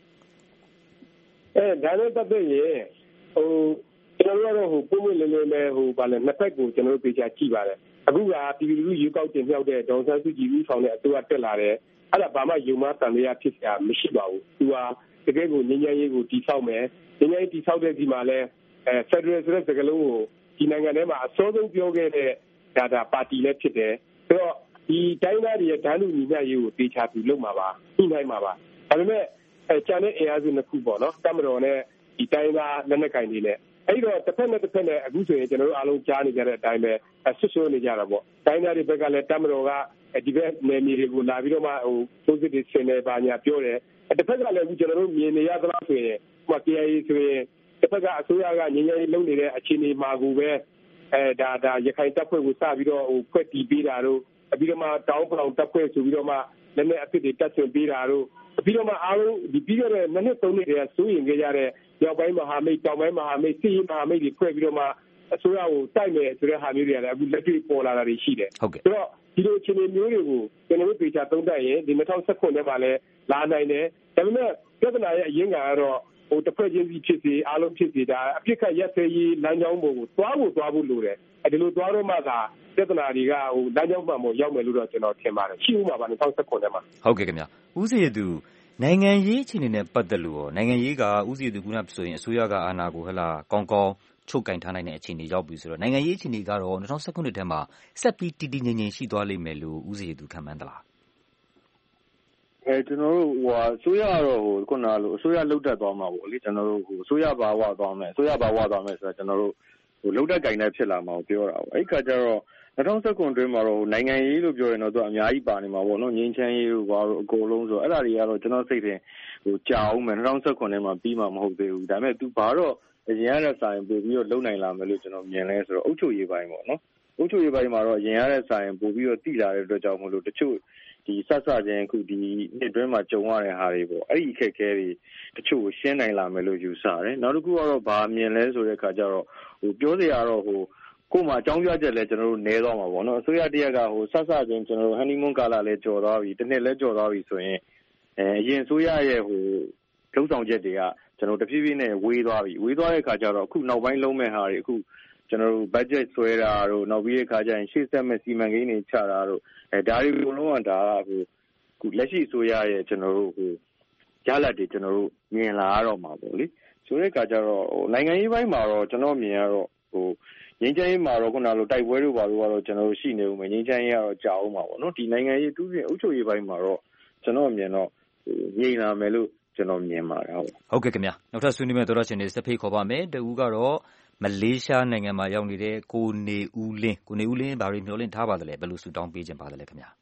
အဲဒါနဲ့ပတ်သက်ရင်ဟိုကျွန်တော်တို့ကတော့ဟိုပုံမှန်လေးလေးနဲ့ဟိုဗာလဲနှစ်ဖက်ကိုကျွန်တော်တို့ပြေချာကြည့်ပါတယ်အခုကပြည်သူလူထုရွေးကောက်တင်မြှောက်တဲ့ဒေါ်ဆန်းစုကြည်ဦးဆောင်တဲ့အတူအတက်လာတယ်အဲ့ဒါဘာမှယုံမှားတန်တရားဖြစ်စရာမရှိပါဘူးသူကတကယ်ကိုငြိမ်းချမ်းရေးကိုတည်ဆောက်မယ်ငြိမ်းချမ်းရေးတည်ဆောက်တဲ့ဒီမှာလဲအဲ Federal ဆိုတဲ့စကားလုံးကိုဒီနိုင်ငံထဲမှာအစောဆုံးပြောခဲ့တဲ့ဒါဒါပါတီလည်းဖြစ်တယ်ဆိုတော့ဒီတိုင်းသားတွေရဲ့ဓာတ်လူညီမျှရေးကိုတေချာပြီးလုပ်မှာပါညှိနှိုင်းမှာပါဒါပေမဲ့အဲကျန်တဲ့အင်အားစုနှစ်ခုပေါ့နော်တမတော်နဲ့ဒီတိုင်းသားလက်နက်ကိုင်တွေနဲ့အဲ့တော့တစ်ဖက်နဲ့တစ်ဖက်နဲ့အခုဆိုရင်ကျွန်တော်တို့အားလုံးကြားနေကြတဲ့အတိုင်းပဲဆွဆွနေကြတာပေါ့တိုင်းသားတွေဘက်ကလည်းတမတော်ကဒီဘက်နယ်မြေတွေကိုလာပြီးတော့မှဟိုစိုးစစ်တွေဆင်နေပါညာပြောတယ်တစ်ဖက်ကလည်းအခုကျွန်တော်တို့မြင်နေရသလားဆိုရင်ဟို K I A ဆိုရင်တစ်ဖက်ကအစိုးရကငြိမ်းချမ်းရေးလုပ်နေတဲ့အခြေအနေမှာကိုပဲအဲဒါဒါရခိုင်တပ်ဖွဲ့ကိုစပြီးတော့ဟိုဖွဲ့တီးပေးတာတို့ပြီးတော့မှတောင်းပလောင်တပ်ဖွဲ့ဆိုပြီးတော့မှလည်းနဲ့အဖြစ်တွေတက်ဆွပေးတာတို့ပြီးတော့မှအားလုံးဒီပြီးတော့လည်းနှစ်နှစ်သုံးနှစ်တည်းကစိုးရင်ကြရတဲ့မြောက်ပိုင်းမဟာမိတ်တောင်ပိုင်းမဟာမိတ်စစ်ရေးမဟာမိတ်တွေဖွဲ့ပြီးတော့မှအစိုးရကိုတိုက်မယ်ဆိုတဲ့ဟာမျိုးတွေကလည်းအခုလက်တွေ့ပေါ်လာတာတွေရှိတယ်ဆိုတော့ဒီလိုအခြေအနေမျိုးတွေကိုကျွန်တော်တို့ပြေချာသုံးသပ်ရင်ဒီ၂၀၁၉ထဲမှာလည်းလာနိုင်တယ်ဒါပေမဲ့ပြဿနာရဲ့အရင်းခံကတော့ဟိုတစ်ဖွဲ့ချင်းစီဖြစ်စီအားလုံးဖြစ်စီဒါအပြစ်ခတ်ရက်သေးရေးလမ်းကြောင်းပေါ်ကိုသွားဖို့သွားဖို့လိုတယ်အဲဒီလိုသွားတော့မှသာပြဿနာတွေကဟိုလမ်းကြောင်းမှန်ပေါ်ရောက်မယ်လို့တော့ကျွန်တော်ထင်ပါတယ်ရှိဦးမှာပါ၂၀၁၉ထဲမှာဟုတ်ကဲ့ခင်ဗျဦးစီရသူနိုင်ငံရေးအခြေအနေနဲ့ပတ်သက်လို့ရောနိုင်ငံရေးကဦးစီရသူကဆိုရင်အစိုးရကအာဏာကိုဟလာကောင်းကောင်းချုပ်ကင်ထားနိုင်တဲ့အခြေအနေရောက်ပြီဆိုတော့နိုင်ငံရေးအခြေအနေကတော့၂၀၁၉ထဲမှာဆက်ပြီးတည်တည်ငြိမ်ငြိမ်ရှိသွားလိမ့်မယ်လို့ဦးစီရသူခံမှန်းသလားအဲကျွန်တော်တို့ဟိုအစိုးရကတော့ဟိုခုနကလိုအစိုးရလှုပ်တက်သွားမှာပေါ့လေကျွန်တော်တို့ဟိုအစိုးရဘာဝသွားမယ်အစိုးရဘာဝသွားမယ်ဆိုတော့ကျွန်တော်တို့ဟိုလှုပ်တက်ကင်တဲ့ဖြစ်လာမှာကိုပြောတာပေါ့အဲ့ခါကျတော့၂၀၁၉အတွင်းမှာတော့နိုင်ငံရေးလို့ပြောရင်တော့သူအများကြီးပါနေမှာပေါ့နော်ငြိမ်းချမ်းရေးတို့ဘာလို့အကုန်လုံးဆိုအဲ့ဒါတွေကတော့ကျွန်တော်စိတ်ထင်ဟိုကြာအောင်မယ်၂၀၁၉ထဲမှာပြီးမှမဟုတ်သေးဘူးဒါပေမဲ့သူဘာတော့အရင်ရတဲ့ဆိုင်ပို့ပြီးတော့လုံနိုင်လာမယ်လို့ကျွန်တော်မြင်လဲဆိုတော့အုပ်ချုပ်ရေးပိုင်းပေါ့နော်အုပ်ချုပ်ရေးပိုင်းမှာတော့အရင်ရတဲ့ဆိုင်ပို့ပြီးတော့တည်လာတဲ့အတွက်ကြောင့်မလို့တချို့ဒီဆက်ဆချင်းအခုဒီနှစ်တွင်းမှာကြုံရတဲ့ဟာတွေပေါ့အဲ့ဒီအခက်အခဲတွေတချို့ရှင်းနိုင်လာမယ်လို့ယူဆတယ်နောက်တစ်ခုကတော့ဗာမြင်လဲဆိုတဲ့အခါကျတော့ဟိုပြောစရာတော့ဟိုကို့မှာအကြောင်းပြချက်လဲကျွန်တော်တို့နဲသွားမှာပေါ့နော်အစိုးရတရက်ကဟိုဆက်ဆချင်းကျွန်တော်တို့ဟန်နီမွန်းကာလာလဲကြော်သွားပြီတစ်နှစ်လဲကြော်သွားပြီဆိုရင်အဲအရင်အစိုးရရဲ့ဟိုလုံဆောင်ချက်တွေကကျွန်တော်တဖြည်းဖြည်းနဲ့ဝေးသွားပြီဝေးသွားတဲ့အခါကျတော့အခုနောက်ပိုင်းလုံးမဲ့ဟာတွေအခုကျွန်တော်တို့ budget ဆွဲတာတို့နောက်ပြီးတဲ့အခါကျရင်ရှေ့ဆက်မဲ့စီမံကိန်းတွေချတာတို့အဲဒါတွေအကုန်လုံးကဒါကဟိုအခုလက်ရှိအစိုးရရဲ့ကျွန်တော်တို့ဟိုရလဒ်တွေကျွန်တော်တို့မြင်လာရတော့မှာပေါ့လေဆိုတဲ့အခါကျတော့ဟိုနိုင်ငံရေးပိုင်းမှာတော့ကျွန်တော်မြင်ရတော့ဟိုငြိမ်းချမ်းရေးမှာတော့ခုနလိုတိုက်ပွဲတို့ဘာလို့ကတော့ကျွန်တော်တို့ရှိနေဦးမယ်ငြိမ်းချမ်းရေးကတော့ကြာအောင်မှာပေါ့နော်ဒီနိုင်ငံရေးသူ့ပြင်အုပ်ချုပ်ရေးပိုင်းမှာတော့ကျွန်တော်မြင်တော့ဟိုငြိမ်လာမယ်လို့ကျွန်တော်မြင်ပါတယ်ဟုတ်ဟုတ်ကဲ့ခင်ဗျာနောက်ထပ်ဆွေးနွေးမယ့်သောရရှင်တွေစဖိတ်ခေါ်ပါမယ်တဦးကတော့မလေးရှားနိုင်ငံမှာရောက်နေတဲ့ကိုနေဦးလင်းကိုနေဦးလင်းဘာတွေမျှော်လင့်ထားပါသလဲဘယ်လိုဆူတောင်းပေးခြင်းပါသလဲခင်ဗျာ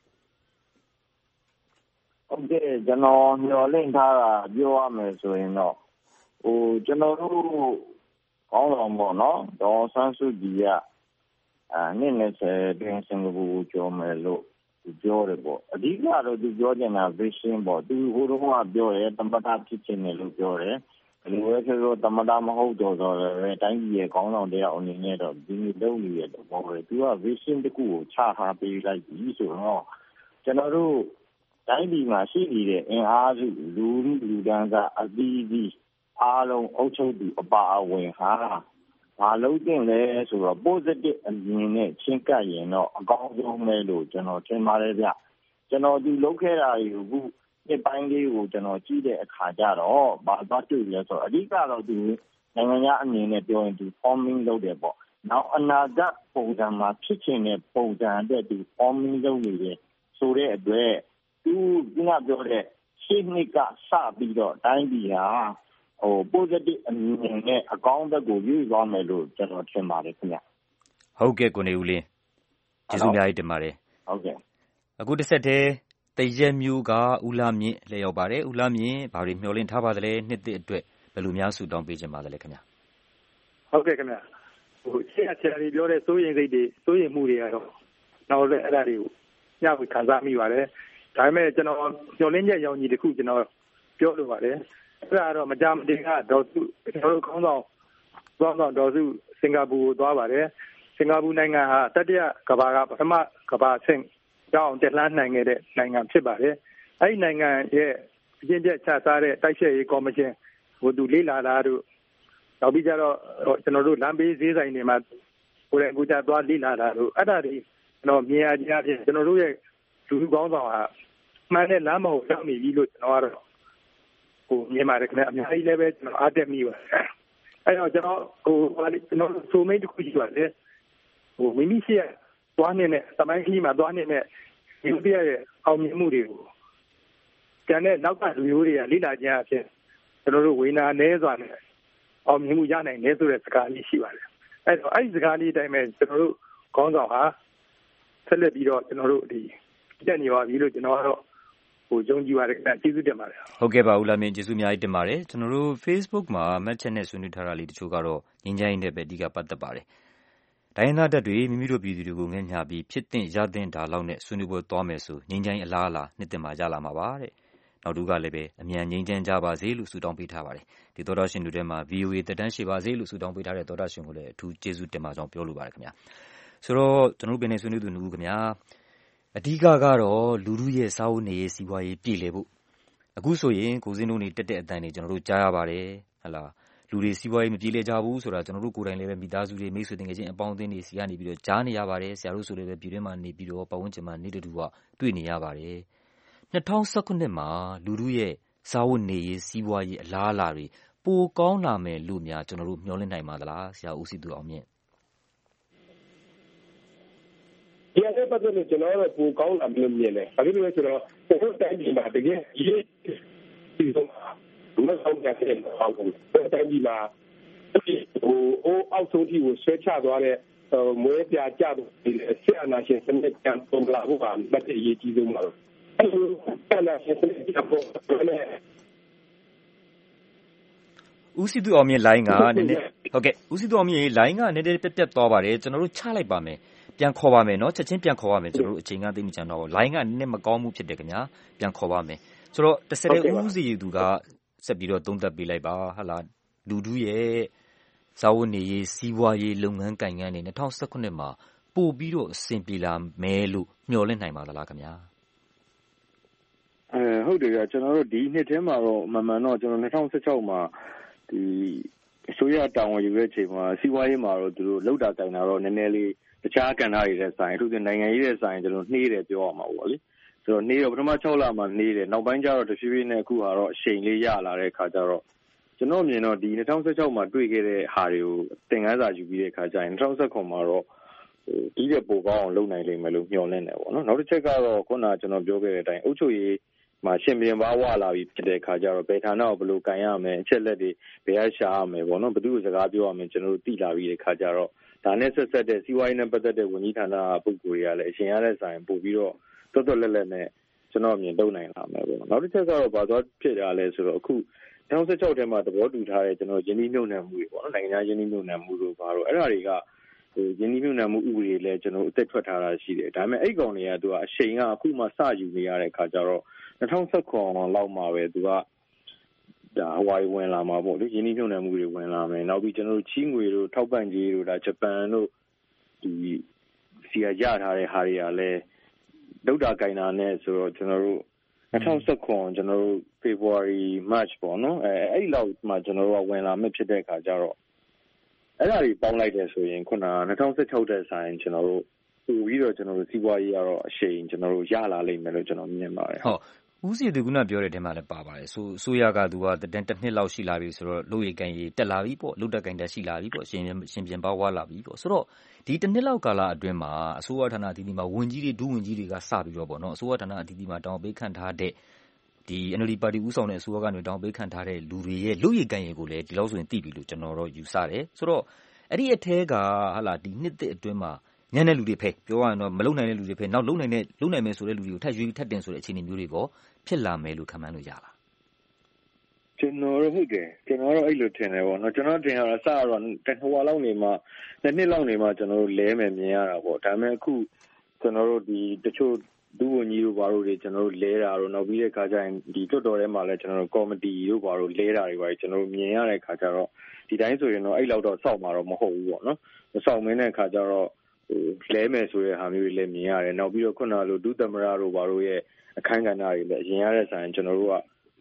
ဟုတ်ကဲ့ကျွန်တော်မျှော်လင့်ထားတာပြောရမယ်ဆိုရင်တော့ဟိုကျွန်တော်တို့ကောင်းတော်ပေါ့နော်ဒေါ်ဆန်းစုကြည်ကအဲနှစ်နှစ်ဆယ်တွင်စင်ကာပူကိုကျော်မယ်လို့သူပြောတယ်ပေါ့အဓိကတော့သူပြောချင်တာ vision ပေါ့သူဟိုတုန်းကပြောတယ်သမ္မတဖြစ်ချင်တယ်လို့ပြောတယ်ဘယ်လိုလဲဆိုတော့သမ္မတမဟုတ်တော့တော့လည်းတိုင်းပြည်ရဲ့ကောင်းဆောင်တရားအနေနဲ့တော့ဒီလိုလုပ်နေရတော့ပေါ့လေသူက vision တခုကိုချထားပေးလိုက်ပြီဆိုတော့ကျွန်တော်တို့တိုင်းပြည်မှာရှိနေတဲ့အင်အားစုလူလူတန်းစားအသီးသီးအားလုံးအုပ်ချုပ်သူအပါအဝင်ဟာဘာလို့တင်လဲဆိုတော့ positive အမြင်နဲ့ချင်းကပ်ရင်တော့အကောင်းဆုံးပဲလို့ကျွန်တော်ထင်ပါတယ်ဗျကျွန်တော်ဒီလုပ်ခဲ့တာတွေကိုခုဒီပိုင်းလေးကိုကျွန်တော်ကြည့်တဲ့အခါကျတော့ဘာသွားတွေ့လဲဆိုတော့အဓိကတော့ဒီနိုင်ငံခြားအမြင်နဲ့ပြောရင်ဒီ forming လုပ်တယ်ပေါ့နောက်အနာဂတ်ပုံစံမှာဖြစ်ချင်တဲ့ပုံစံအတွက်ဒီ forming လုပ်နေတယ်ဆိုတဲ့အတွက်သူကပြောတဲ့ရှင်းနှစ်ကစပြီးတော့တိုင်းပြည်ဟာဟို positive အမြင်နဲ့အကောင်းဘက်ကိုယူသွားမယ်လို့ကျွန်တော်ထင်ပါတယ်ခင်ဗျဟုတ်ကဲ့ကိုနေဦးလင်းကျေးဇူးများတင်ပါတယ်ဟုတ်ကဲ့အခုတစ်ဆက်တည်းတရက်မျိုးကဦးလာမြင့်လည်းရောက်ပါတယ်ဦးလာမြင့်ဘာတွေမျှော်လင့်ထားပါသလဲနှစ်သစ်အတွက်ဘယ်လိုများဆုတောင်းပေးခြင်းပါသလဲခင်ဗျဟုတ်ကဲ့ခင်ဗျဟိုရှင်းအချာတွေပြောတဲ့စိုးရင်စိတ်တွေစိုးရင်မှုတွေကတော့တော့လည်းအဲ့ဒါတွေကိုညဝေခံစားမိပါတယ်ဒါပေမဲ့ကျွန်တော်မျှော်လင့်ချက်ရောင်ကြီးတစ်ခုကျွန်တော်ပြောလိုပါတယ်အဲ့ဒါတော့မကြမတင်ကဒေါ်စုကျွန်တော်တို့ခေါင်းဆောင်ခေါင်းဆောင်ဒေါ်စုစင်ကာပူကိုသွားပါတယ်စင်ကာပူနိုင်ငံဟာတတိယကမ္ဘာကပထမကမ္ဘာဆင့်ကြောင်းတက်လှမ်းနိုင်ခဲ့တဲ့နိုင်ငံဖြစ်ပါတယ်အဲ့ဒီနိုင်ငံရဲ့အကျဉ်းချက်ချစားတဲ့တိုက်ချက်ရေးကော်မရှင်ဟိုသူလေးလာတာတို့နောက်ပြီးကြတော့ကျွန်တော်တို့လမ်းဘေးဈေးဆိုင်တွေမှာကိုယ်တိုင်ကိုယ်ကြသွားလေးလာတာတို့အဲ့ဒါတွေကျွန်တော်မြင်ရကြဖြင့်ကျွန်တော်တို့ရဲ့လူလူကောင်းဆောင်ဟာမှန်တဲ့လမ်းမကိုရောက်နေပြီလို့ကျွန်တော်ကတော့ဟိုမြင်ပါတယ်ခင်ဗျအများကြီးလည်းပဲကျွန်တော်အားတက်မိပါတယ်အဲ့တော့ကျွန်တော်ဟိုကျွန်တော်ဆိုမိတ်တစ်ခုရှိပါတယ်ဟိုမိမိရှိရသွားနေတဲ့သမိုင်းကြီးမှာသွားနေတဲ့ဒီပြည့်ရဲ့အောင်မြင်မှုတွေကိုကျန်တဲ့နောက်ကလူမျိုးတွေကလိလာကြအဖြစ်ကျွန်တော်တို့ဝေနာနဲစွာနဲ့အောင်မြင်မှုရနိုင်တယ်ဆိုတဲ့စကားလေးရှိပါတယ်အဲ့တော့အဲ့ဒီစကားလေးအတိုင်းပဲကျွန်တော်တို့ခေါင်းဆောင်ဟာဆက်လက်ပြီးတော့ကျွန်တော်တို့ဒီတက်နေပါပြီလို့ကျွန်တော်ကတော့ဟိုယုံကြည်ပါတယ်ကျေးဇူးတင်ပါတယ်ဟုတ်ကဲ့ပါဦးလာမင်းကျေးဇူးအများကြီးတင်ပါတယ်ကျွန်တော်တို့ Facebook မှာ match ချက်နဲ့ဆွေးနွေးထားတာလေးတချို့ကတော့ငင်းချိုင်းတဲ့ပဲအဓိကပတ်သက်ပါတယ်တိုင်းရင်းသားတပ်တွေမိမိတို့ပြည်သူတွေကိုငဲ့ညာပြီးဖြစ်တဲ့ရတဲ့ဒါလောက်နဲ့ဆွေးနွေးပွဲသွားမယ်ဆိုငင်းချိုင်းအလားအလာနှစ်တင်မှာရလာမှာပါတဲ့နောက်တူကလည်းပဲအမြန်ငင်းချမ်းကြပါစေလို့ဆုတောင်းပေးထားပါတယ်ဒီသောတာရှင်တို့ထဲမှာ V O A တက်တန်းရှိပါစေလို့ဆုတောင်းပေးထားတဲ့သောတာရှင်ကိုလည်းအထူးကျေးဇူးတင်ပါကြောင်းပြောလိုပါတယ်ခင်ဗျာဆိုတော့ကျွန်တော်တို့ပြည်နယ်ဆွေးနွေးသူနှစ်ဦးခင်ဗျာအဓိကကတော့လူလူရဲ့စာအုပ်နေရေးစီးပွားရေးပြည်လေဖို့အခုဆိုရင်ကိုစင်းတို့နေတက်တဲ့အတန်တွေကျွန်တော်တို့ကြားရပါတယ်ဟလာလူတွေစီးပွားရေးမပြေလည်ကြဘူးဆိုတာကျွန်တော်တို့ကိုယ်တိုင်လည်းပဲမိသားစုတွေမိတ်ဆွေတင်ငယ်ချင်းအပေါင်းအသင်းတွေစီကနေပြီးတော့ကြားနေရပါတယ်ဆရာတို့ဆိုလည်းပဲပြည်တွင်းမှာနေပြီးတော့ပတ်ဝန်းကျင်မှာနေတူတူကတွေ့နေရပါတယ်၂၀၁၉မှာလူလူရဲ့စာအုပ်နေရေးစီးပွားရေးအလားအလာတွေပိုကောင်းလာမယ်လို့များကျွန်တော်တို့မျှော်လင့်နိုင်ပါသလားဆရာဦးစီသူအောင်မြင့်ဒီအချက်ပတ်သက်လို့ကျွန်တော်တို့ပိုကောင်းလာမယ်လို့မြင်တယ်။ဘာလို့လဲဆိုတော့ကျွန်တော်တိုင်းပြည်မှာတကယ်ရေးဒီဆုံးမဆောင်ကြတဲ့အောင်ကိုတိုင်းပြည်မှာဟိုအိုးအောက်ဆုံးထိကိုဆွဲချသွားတဲ့မွေးပြကြတဲ့ဆရာနာရှင်စနစ်ကံပုံလာဖို့ကမတည့်ရေးကြီးဆုံးပါလို့အဲလိုဆရာနာရှင်စနစ်ကပုံနဲ့ဦးစီသူအောင်မြင့် line ကနည်းနည်းဟုတ်ကဲ့ဦးစီသူအောင်မြင့် line ကနည်းနည်းပြတ်ပြတ်သွားပါတယ်ကျွန်တော်တို့ချလိုက်ပါမယ်ပြန်ခေါ်ပါမယ်เนาะချက်ချင်းပြန်ခေါ်ပါမယ်ကျွန်တော်တို့အချိန်ကသိမကြံတော့ဘူး line ကနည်းနည်းမကောင်းမှုဖြစ်တယ်ခင်ဗျာပြန်ခေါ်ပါမယ်ဆိုတော့တစ်စက်တည်းဦးစီသူကဆက်ပြီးတော့သုံးသပ်ပေးလိုက်ပါဟာလာလူတူရဲ့ဇာဝနေရေးစီးပွားရေးလုပ်ငန်းကိုင်ငန်းတွေ၂၀၁၉မှာပို့ပြီးတော့အဆင်ပြေလာမယ်လို့မျှော်လင့်နိုင်ပါသလားခင်ဗျာအဲဟုတ်တယ်ကကျွန်တော်တို့ဒီနှစ်ထဲမှာတော့မမှန်တော့ကျွန်တော်၂၀၁၆မှာဒီအစိုးရတာဝန်ယူတဲ့အချိန်မှာစီးပွားရေးမှာတော့သူတို့လောက်တာတိုင်တာတော့နည်းနည်းလေးတခြားကဏ္ဍတွေနဲ့ဆိုင်အထူးသဖြင့်နိုင်ငံရေးနဲ့ဆိုင်ကျွန်တော်နှေးတယ်ပြောရမှာပေါ့လေဆိုတော့နှေးတော့ပထမ၆လမှာနှေးတယ်နောက်ပိုင်းကျတော့တဖြည်းဖြည်းနဲ့အခုကတော့အချိန်လေးရလာတဲ့အခါကျတော့ကျွန်တော်မြင်တော့ဒီ၂၀၁၆မှာတွေ့ခဲ့တဲ့ဟာတွေကိုသင်ခန်းစာယူပြီးတဲ့အခါကျရင်၂၀၁၉မှာတော့ဟိုဒီတဲ့ပိုကောင်းအောင်လုပ်နိုင်လိမ့်မယ်လို့မျှော်လင့်တယ်ပေါ့နော်နောက်တစ်ချက်ကတော့ခုနကကျွန်တော်ပြောခဲ့တဲ့အတိုင်းအုပ်ချုပ်ရေးမှာရှင်ပြန်ပါဝလာပြီးဖြစ်တဲ့အခါကျတော့ဘယ်ဌာနကိုဘယ်လိုကန်ရမလဲအချက်လက်တွေဘယ်အရှာရမယ်ပေါ့နော်ဘယ်သူ့ကိုစကားပြောရမလဲကျွန်တော်တို့သိလာပြီးတဲ့အခါကျတော့ဒါနဲ့ဆက်ဆက်တဲ့စီးပွားရေးနဲ့ပတ်သက်တဲ့ဝန်ကြီးဌာနပုဂ္ဂိုလ်တွေကလည်းအရှင်ရတဲ့ဆိုင်ပို့ပြီးတော့တော်တော်လက်လက်နဲ့ကျွန်တော်မြင်လုပ်နိုင်လာမယ်ပေါ့နောက်တစ်ချက်ကတော့ဘာသွားဖြစ်ရလဲဆိုတော့အခု၂၀၁၆ထဲမှာသဘောတူထားတဲ့ကျွန်တော်ယင်းနှိမ့်နှံမှုတွေပေါ့နော်နိုင်ငံခြားယင်းနှိမ့်နှံမှုတို့ဘာလို့အဲ့ဒါတွေကဟိုယင်းနှိမ့်နှံမှုဥပဒေလည်းကျွန်တော်အသက်ထွက်ထားတာရှိတယ်ဒါပေမဲ့အဲ့ကောင်တွေကသူကအချိန်ကအခုမှစယူနေရတဲ့အခါကျတော့၂၀၁၉လောက်မှပဲသူကဒါဟိုဝင်လာမှာပေါ့လေယင်းနှိမ့်နှံမှုတွေဝင်လာမယ်နောက်ပြီးကျွန်တော်တို့ချီးငွေတို့ထောက်ပံ့ကြေးတို့ဒါဂျပန်တို့ဒီစီရရထားတဲ့ဟာတွေကလည်းလောက်တာကင်တာနဲ့ဆိုတော့ကျွန်တော်တို့၂၀၁၉ကျွန်တော်တို့ February March ပေါ့နော်အဲအဲ့လောက်မှကျွန်တော်တို့ကဝင်လာမှဖြစ်တဲ့အခါကျတော့အဲ့ဒါတွေပေါင်းလိုက်တယ်ဆိုရင်ခုနက၂၀၁၆တဲ့ဆိုင်ကျွန်တော်တို့ပို့ပြီးတော့ကျွန်တော်တို့စီးပွားရေးကတော့အရှိန်ကျွန်တော်တို့ရလာလိမ့်မယ်လို့ကျွန်တော်မြင်ပါတယ်ဟုတ်ဦးစီသူကပြောတဲ့အထဲမှာလည်းပါပါတယ်ဆိုဆိုရကသူကတန်တစ်နှစ်လောက်ရှိလာပြီဆိုတော့လုပ်ရည်ကန်ရည်တက်လာပြီပေါ့လုပ်တက်ကန်တက်ရှိလာပြီပေါ့ရှင်ရှင်ပြန်ပါဝါလာပြီပေါ့ဆိုတော့ဒီတစ်နှစ်လောက်ကာလအတွင်းမှာအစိုးရဌာနအသီးသီးမှာဝန်ကြီးတွေဒုဝန်ကြီးတွေကစပြီးတော့ပေါ့နော်အစိုးရဌာနအသီးသီးမှာတောင်းပေးခံထားတဲ့ဒီ N L D ပါတီဦးဆောင်တဲ့အစိုးရကနေတောင်းပေးခံထားတဲ့လူတွေရဲ့လုပ်ရည်ကန်ရည်ကိုလည်းဒီလောက်ဆိုရင်သိပြီလို့ကျွန်တော်တို့ယူဆတယ်ဆိုတော့အဲ့ဒီအထဲကဟာလာဒီနှစ်သစ်အတွင်းမှာညံ့တဲ့လူတွေဖဲပြောရရင်တော့မလုံနိုင်တဲ့လူတွေဖဲနောက်လုံနိုင်တဲ့လုံနိုင်မယ်ဆိုတဲ့လူတွေကိုထပ်ရွေးထပ်တင်ဆိုတဲ့အခြေအနေမျိုးတွေပေါ့ဖြစ်လာမယ်လို့ခန့်မှန်းလို့ရလားကျွန်တော်တို့ဟုတ်တယ်ကျွန်တော်တို့အဲ့လိုထင်တယ်ပေါ့နော်ကျွန်တော်ထင်ရတာစတော့တဟိုလောက်နေမှနှစ်နှစ်လောက်နေမှကျွန်တော်တို့လဲမယ်မြင်ရတာပေါ့ဒါပေမဲ့အခုကျွန်တော်တို့ဒီတချို့ဒုဝန်ကြီးတို့ဘာလို့တွေကျွန်တော်တို့လဲတာတော့နောက်ပြီးတဲ့ခါကျရင်ဒီတွတ်တော်ထဲမှာလည်းကျွန်တော်တို့ကော်မတီတို့ဘာလို့လဲတာတွေပါကျွန်တော်တို့မြင်ရတဲ့ခါကျတော့ဒီတိုင်းဆိုရင်တော့အဲ့လောက်တော့စောက်မှာတော့မဟုတ်ဘူးပေါ့နော်မစောက်မင်းတဲ့ခါကျတော့ဟိုလဲမယ်ဆိုတဲ့ဟာမျိုးတွေလည်းမြင်ရတယ်နောက်ပြီးတော့ခုနကလိုဒုသမရတို့ဘာလို့ရဲ့အခန်းကဏ္ဍတွေလည်းအရင်ရတဲ့ဆိုင်ကျွန်တော်တို့က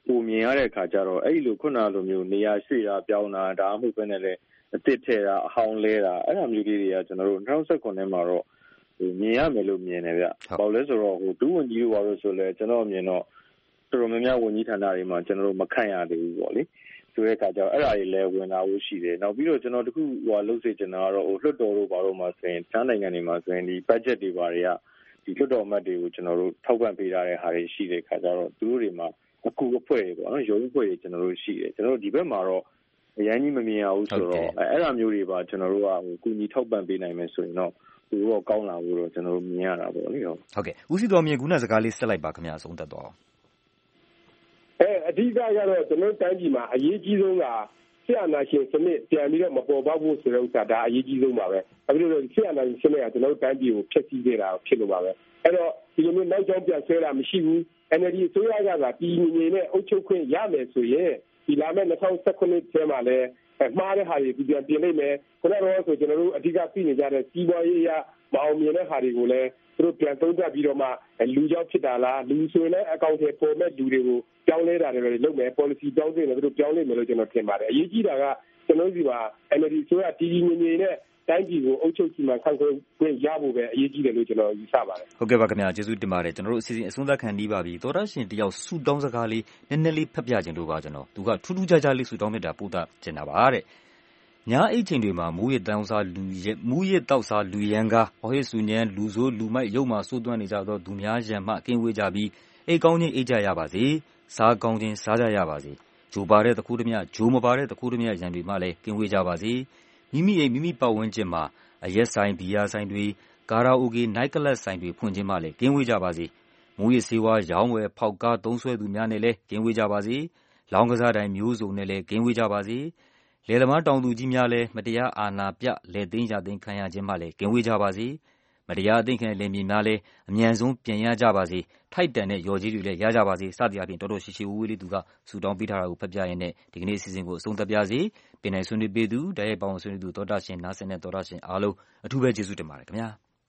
ပုံမြင်ရတဲ့အခါကျတော့အဲ့လိုခုနလိုမျိုးနေရာရွှေ့တာပြောင်းတာဒါမှမဟုတ်ဘဲနဲ့လေအစ်စ်ထဲတာအဟောင်းလဲတာအဲ့လိုမျိုးလေးတွေကကျွန်တော်တို့၂၀၁၉ထဲမှာတော့ဟိုမြင်ရမယ်လို့မြင်တယ်ဗျ။ဘာလို့လဲဆိုတော့ဟိုဒုဝန်ကြီးတို့ဘာလို့ဆိုလဲကျွန်တော်မြင်တော့တော်တော်များများဝန်ကြီးဌာနတွေမှာကျွန်တော်တို့မခန့်ရသေးဘူးပေါ့လေ။ဆိုတဲ့အခါကျတော့အဲ့ဒါတွေလည်းဝင်လာဖို့ရှိတယ်။နောက်ပြီးတော့ကျွန်တော်တခုဟိုလှုပ်စေချင်တာကတော့ဟိုလွှတ်တော်တို့ဘာလို့မှဆိုရင်တန်းနိုင်ငံတွေမှာဆိုရင်ဒီ budget တွေဘာတွေကဒီလွှတ်တော်အမတ်တွေကိုကျွန်တော်တို့ထောက်ပံ့ပေးထားတဲ့ဟာတွေရှိတဲ့အခါကျတော့သူတို့တွေမှာအကူအဖွဲတွေပေါ့နော်ရုံးအဖွဲ့တွေကျွန်တော်တို့ရှိတယ်ကျွန်တော်တို့ဒီဘက်မှာတော့အရင်ကြီးမမြင်ရဘူးဆိုတော့အဲ့ဒါမျိုးတွေပါကျွန်တော်တို့ကဟိုကူညီထောက်ပံ့ပေးနိုင်မယ်ဆိုရင်တော့ဟိုတော့ကောင်းလာဖို့တော့ကျွန်တော်တို့မြင်ရတာပေါ့လေဟုတ်ဟုတ်ကဲ့ဦးစီတော်မြင်ခုနစကားလေးဆက်လိုက်ပါခင်ဗျာဆုံးသက်တော့အဲအဓိကကတော့ကျွန်တော်တိုင်းပြည်မှာအရေးကြီးဆုံးကဆရာနာရှင်စနစ်ပြန်ပြီးတော့မပေါ်ပေါက်ဖို့ဆိုတဲ့ဥစ္စာဒါအရေးကြီးဆုံးပါပဲအခုလိုဆရာနာရှင်စနစ်ကကျွန်တော်တိုင်းပြည်ကိုဖျက်ဆီးခဲ့တာဖြစ်လို့ပါပဲအဲ့တော့ဒီလိုမျိုးနောက်ကျောင်းပြန်ဆွဲတာမရှိဘူး N L D အစိုးရကကပြည်ငြိမ်နဲ့အုပ်ချုပ်ခွင့်ရမယ်ဆိုရင်ဒီလာမယ့်၂၀၁၉ထဲမှာလည်းမှားတဲ့ဟာတွေပြန်ပြင်လိုက်မယ်ခုနကတော့ဆိုကျွန်တော်တို့အဓိကပြည်နေကြတဲ့စီးပွားရေးအရမအောင်မြင်တဲ့ဟာတွေကိုလည်းသူတို့ပြန်သုံးသပ်ပြီးတော့မှလူကြောင့်ဖြစ်တာလားလူဆိုရင်လည်းအကောင့်ထဲပေါ်မဲ့လူတွေကိုပြောင်းလဲတာတွေလုပ်မယ် policy ပြောင်းတင်တယ်သူတို့ပြောင်းလဲမယ်လို့ကျွန်တော်ထင်ပါတယ်အရေးကြီးတာကကျွန်တော်ဒီမှာ N L D အစိုးရတည်တည်ငြိမ်ငြိမ်နဲ့တိုင်းပြည်ကိုအုပ်ချုပ်စီမံခန့်ခွဲခွင့်ရဖို့ပဲအရေးကြီးတယ်လို့ကျွန်တော်ယူဆပါတယ်ဟုတ်ကဲ့ပါခင်ဗျာကျေးဇူးတင်ပါတယ်ကျွန်တော်တို့အစီအစဉ်အဆုံးသတ်ခံပြီးပါပြီသောတာရှင်တယောက်ဆူတောင်းစကားလေးနည်းနည်းလေးဖတ်ပြခြင်းလို့ပါကျွန်တော်သူကထူးထူးခြားခြားလေးဆူတောင်းမြတ်တာပို့တာကျင်တာပါတဲ့ညာအိတ်ချိန်တွေမှာမူရတောင်စားလူမူရတောက်စားလူရန်ကားဟောဟိဆူညံလူဆိုးလူမိုက်ရုပ်မှာစိုးသွမ်းနေကြသောသူများရန်မှကင်းဝေးကြပြီးအိတ်ကောင်းချင်းအိတ်ကြရပါစေစားကောင်းချင်းစားကြရပါစေဂျိုပါတဲ့တခုတည်းများဂျိုမပါတဲ့တခုတည်းများရန်တွေမှလည်းကင်းဝေးကြပါစေမိမိအိမ်မိမိပတ်ဝန်းကျင်မှာအရက်ဆိုင်ဘီယာဆိုင်တွေကာရာအိုကေနိုက်ကလပ်ဆိုင်တွေဖွင့်ခြင်းမှလည်းကင်းဝေးကြပါစေမူရစေဝါရောင်းဝယ်ဖောက်ကားသုံးဆွဲသူများနဲ့လည်းကင်းဝေးကြပါစေလောင်းကစားတိုင်းမျိုးစုံနဲ့လည်းကင်းဝေးကြပါစေလယ်သမားတောင်သူကြီးများလည်းမတရားအာဏာပြလယ်သိမ်းရသိမ်းခံရခြင်းမှလည်းကင်းဝေးကြပါစေမတရားအသိခံလယ်မြေများလည်းအမြန်ဆုံးပြန်ရကြပါစေထိုက်တန်တဲ့ရော်ကြီးတွေလည်းရကြပါစေစသည်အပြင်တော်တော်ရှိရှိဝူးဝေးလေးသူကဆူတောင်းပေးထားတာကိုဖတ်ပြရင်းနဲ့ဒီကနေ့အစီအစဉ်ကိုအဆုံးသတ်ပြစေပင်နိုင်ဆွေးနွေးပေးသူဓာတ်ရိုက်ပေါင်းဆွေးနွေးသူသောတာရှင်နားဆင်တဲ့သောတာရှင်အားလုံးအထူးပဲကျေးဇူးတင်ပါတယ်ခင်ဗျာ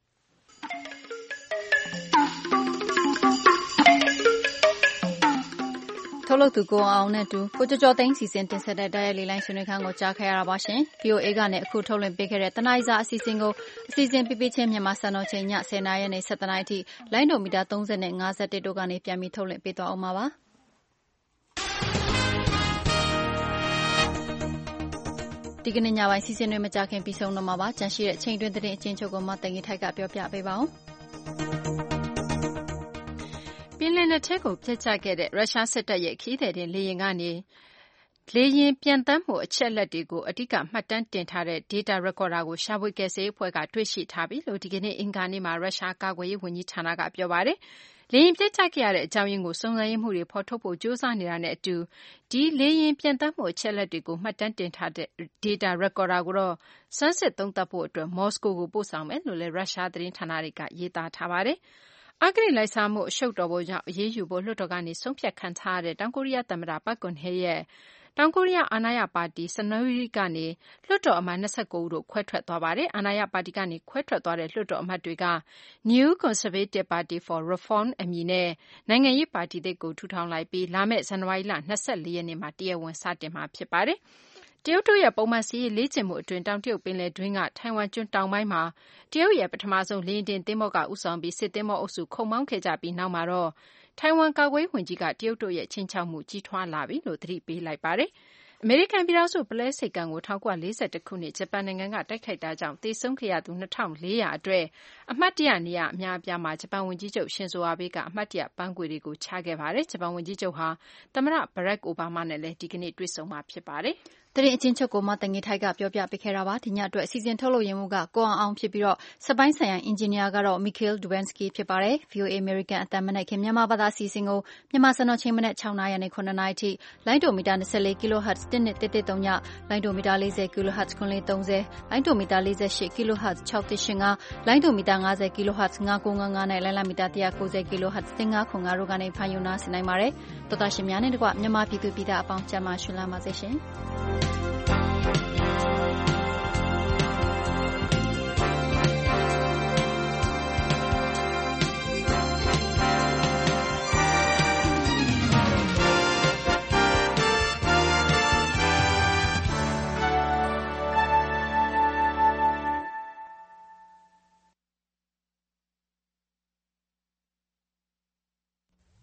ထုတ်လုပ်သူကိုအောင်နဲ့တူကိုကျော်ကျော်သိန်းစီစဉ်တင်ဆက်တဲ့ဓာတ်ရိုက်လေးလိုင်းဆွေးနွေးခန်းကိုကြားခဲ့ရတာပါရှင် V O A ကနေအခုထုတ်လွှင့်ပေးခဲ့တဲ့တနင်္လာနေ့အစီအစဉ်ကိုအစီအစဉ်ပြပြချင်းမြန်မာစံတော်ချိန်ညဆယ်နာရီနဲ့ဆယ်နာရီအထိလိုင်းဒိုမီတာသုံးဆယ်နဲ့၅၁တို့ကနေပြန်ပြီးထုတ်လွှင့်ပေးသွားအောင်ပါဒီကနေ့ညပိုင်းစီစဉ်တွေမကြခင်ပြီးဆုံးတော့မှာပါကြန့်ရှိတဲ့ချိန်တွင်းသတင်းအချင်းချုပ်ကိုမှတင်ကြီးထိုက်ကပြောပြပေးပါဦးပင်လယ်နယ်ထဲကိုဖျက်ချခဲ့တဲ့ရုရှားစစ်တပ်ရဲ့ခီးသည်တင်လေယာဉ်ကနေလေယာဉ်ပြန်တမ်းမှုအချက်အလက်တွေကိုအဓိကမှတ်တမ်းတင်ထားတဲ့ data recorder ကိုရှာဖွေကယ်ဆယ်ရေးအဖွဲ့ကတွေ့ရှိထားပြီလို့ဒီကနေ့အင်္ဂါနေ့မှာရုရှားကာကွယ်ရေးဝန်ကြီးဌာနကပြောပါတယ်လေယာဉ်ပြစ်ချခဲ့ရတဲ့အကြောင်းရင်းကိုစုံစမ်းရေးမှုတွေဖော်ထုတ်ဖို့ကြိုးစားနေတာနဲ့အတူဒီလေယာဉ်ပြန်တမ်းမှုအချက်အလက်တွေကိုမှတ်တမ်းတင်ထားတဲ့ data recorder ကိုတော့စမ်းစစ်သုံးသပ်ဖို့အတွက်မော်စကိုကိုပို့ဆောင်မယ်လို့လည်းရုရှားသတင်းဌာနတွေကရေးသားထားပါတယ်အဂရိလိုက်စားမှုအရှုပ်တော်ပုံကြောင့်အရေးယူဖို့လွှတ်တော်ကနေဆုံးဖြတ်ခံထားရတဲ့တောင်ကိုရီးယားသမ္မတပက်ကွန်ဟေရဲ့တောင်ကိုရီးယားအာဏာရပါတီစနွီကနေလွှတ်တော်အမတ်၂၉ဦးတို့ခွဲထွက်သွားပါတယ်အာဏာရပါတီကနေခွဲထွက်သွားတဲ့လွှတ်တော်အမတ်တွေက New Conservative Party for Reform အမည်နဲ့နိုင်ငံရေးပါတီသစ်ကိုထူထောင်လိုက်ပြီးလာမယ့်ဇန်နဝါရီလ၂၄ရက်နေ့မှာတရားဝင်စတင်မှာဖြစ်ပါတယ်တရုတ်တို့ရဲ့ပုံမှန်စီးရေးလေ့ကျင့်မှုအတွင်းတောင်တရုတ်ပင်လယ်တွင်းကထိုင်ဝမ်ကျွန်းတောင်ပိုင်းမှာတရုတ်ရဲ့ပထမဆုံးလေယာဉ်တင်သင်္ဘောကဦးဆောင်ပြီးစစ်သင်္ဘောအုပ်စုခုတ်မောင်းခဲ့ကြပြီးနောက်မှာတော့ထိုင်ဝမ်ကာကွယ်ရေးဝန်ကြီးကတရုတ်တို့ရဲ့ခြိမ်းခြောက်မှုကြီးထွားလာပြီလို့သတိပေးလိုက်ပါတယ်အမေရိကန်ပြည်ထောင်စုပုလဲဆိပ်ကမ်းကို၁၉၄၁ခုနှစ်ဂျပန်နိုင်ငံကတိုက်ခိုက်တာကြောင့်သေဆုံးခဲ့ရသူ၂၄၀၀အတွက်အမှတ်တရနေရာအများအပြားမှာဂျပန်ဝန်ကြီးချုပ်ရှင်ဇိုအာဘေးကအမှတ်တရပန်းခွေတွေကိုချခဲ့ပါတယ်ဂျပန်ဝန်ကြီးချုပ်ဟာသမ္မတဘရက်အိုဘားမားနဲ့လည်းဒီကနေ့တွေ့ဆုံမှာဖြစ်ပါတယ်သတင်းအချင်းချုပ်ကိုမှတငင်ထိုက်ကပြောပြပေးခဲ့တာပါဒီညအတွက်စီစဉ်ထုတ်လုပ်ရင်းမှုကကိုအောင်အောင်ဖြစ်ပြီးတော့စပိုင်းဆိုင်ရာအင်ဂျင်နီယာကတော့ Mikhail Dubinsky ဖြစ်ပါတယ် V O A American အတန်မနဲ့ခင်မြန်မာဘာသာစီစဉ်ကိုမြန်မာစံတော်ချိန်မနဲ့၆နာရီနဲ့ခုနှစ်နာရီထိလိုင်းဒိုမီတာ၂၄ kHz တစ်နှစ်တစ်တစ်သုံးညလိုင်းဒိုမီတာ၄၀ kHz ခွန်လေး၃၀လိုင်းဒိုမီတာ၄၈ kHz ၆တစ်၈၅လိုင်းဒိုမီတာ၅၀ kHz ၅၉၅၅နဲ့လိုင်းလမီတာ၁၉၀ kHz ၁၅ခွန်၅တို့ကနေဖန်ယူနာဆင်နိုင်ပါတယ်တော်တော်ရှင်များနဲ့တကွမြန်မာပြည်သူပြည်သားအပေါင်းကျမ်းမာရှင်လာပါစေရှင်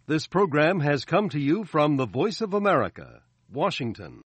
This program has come to you from the Voice of America, Washington.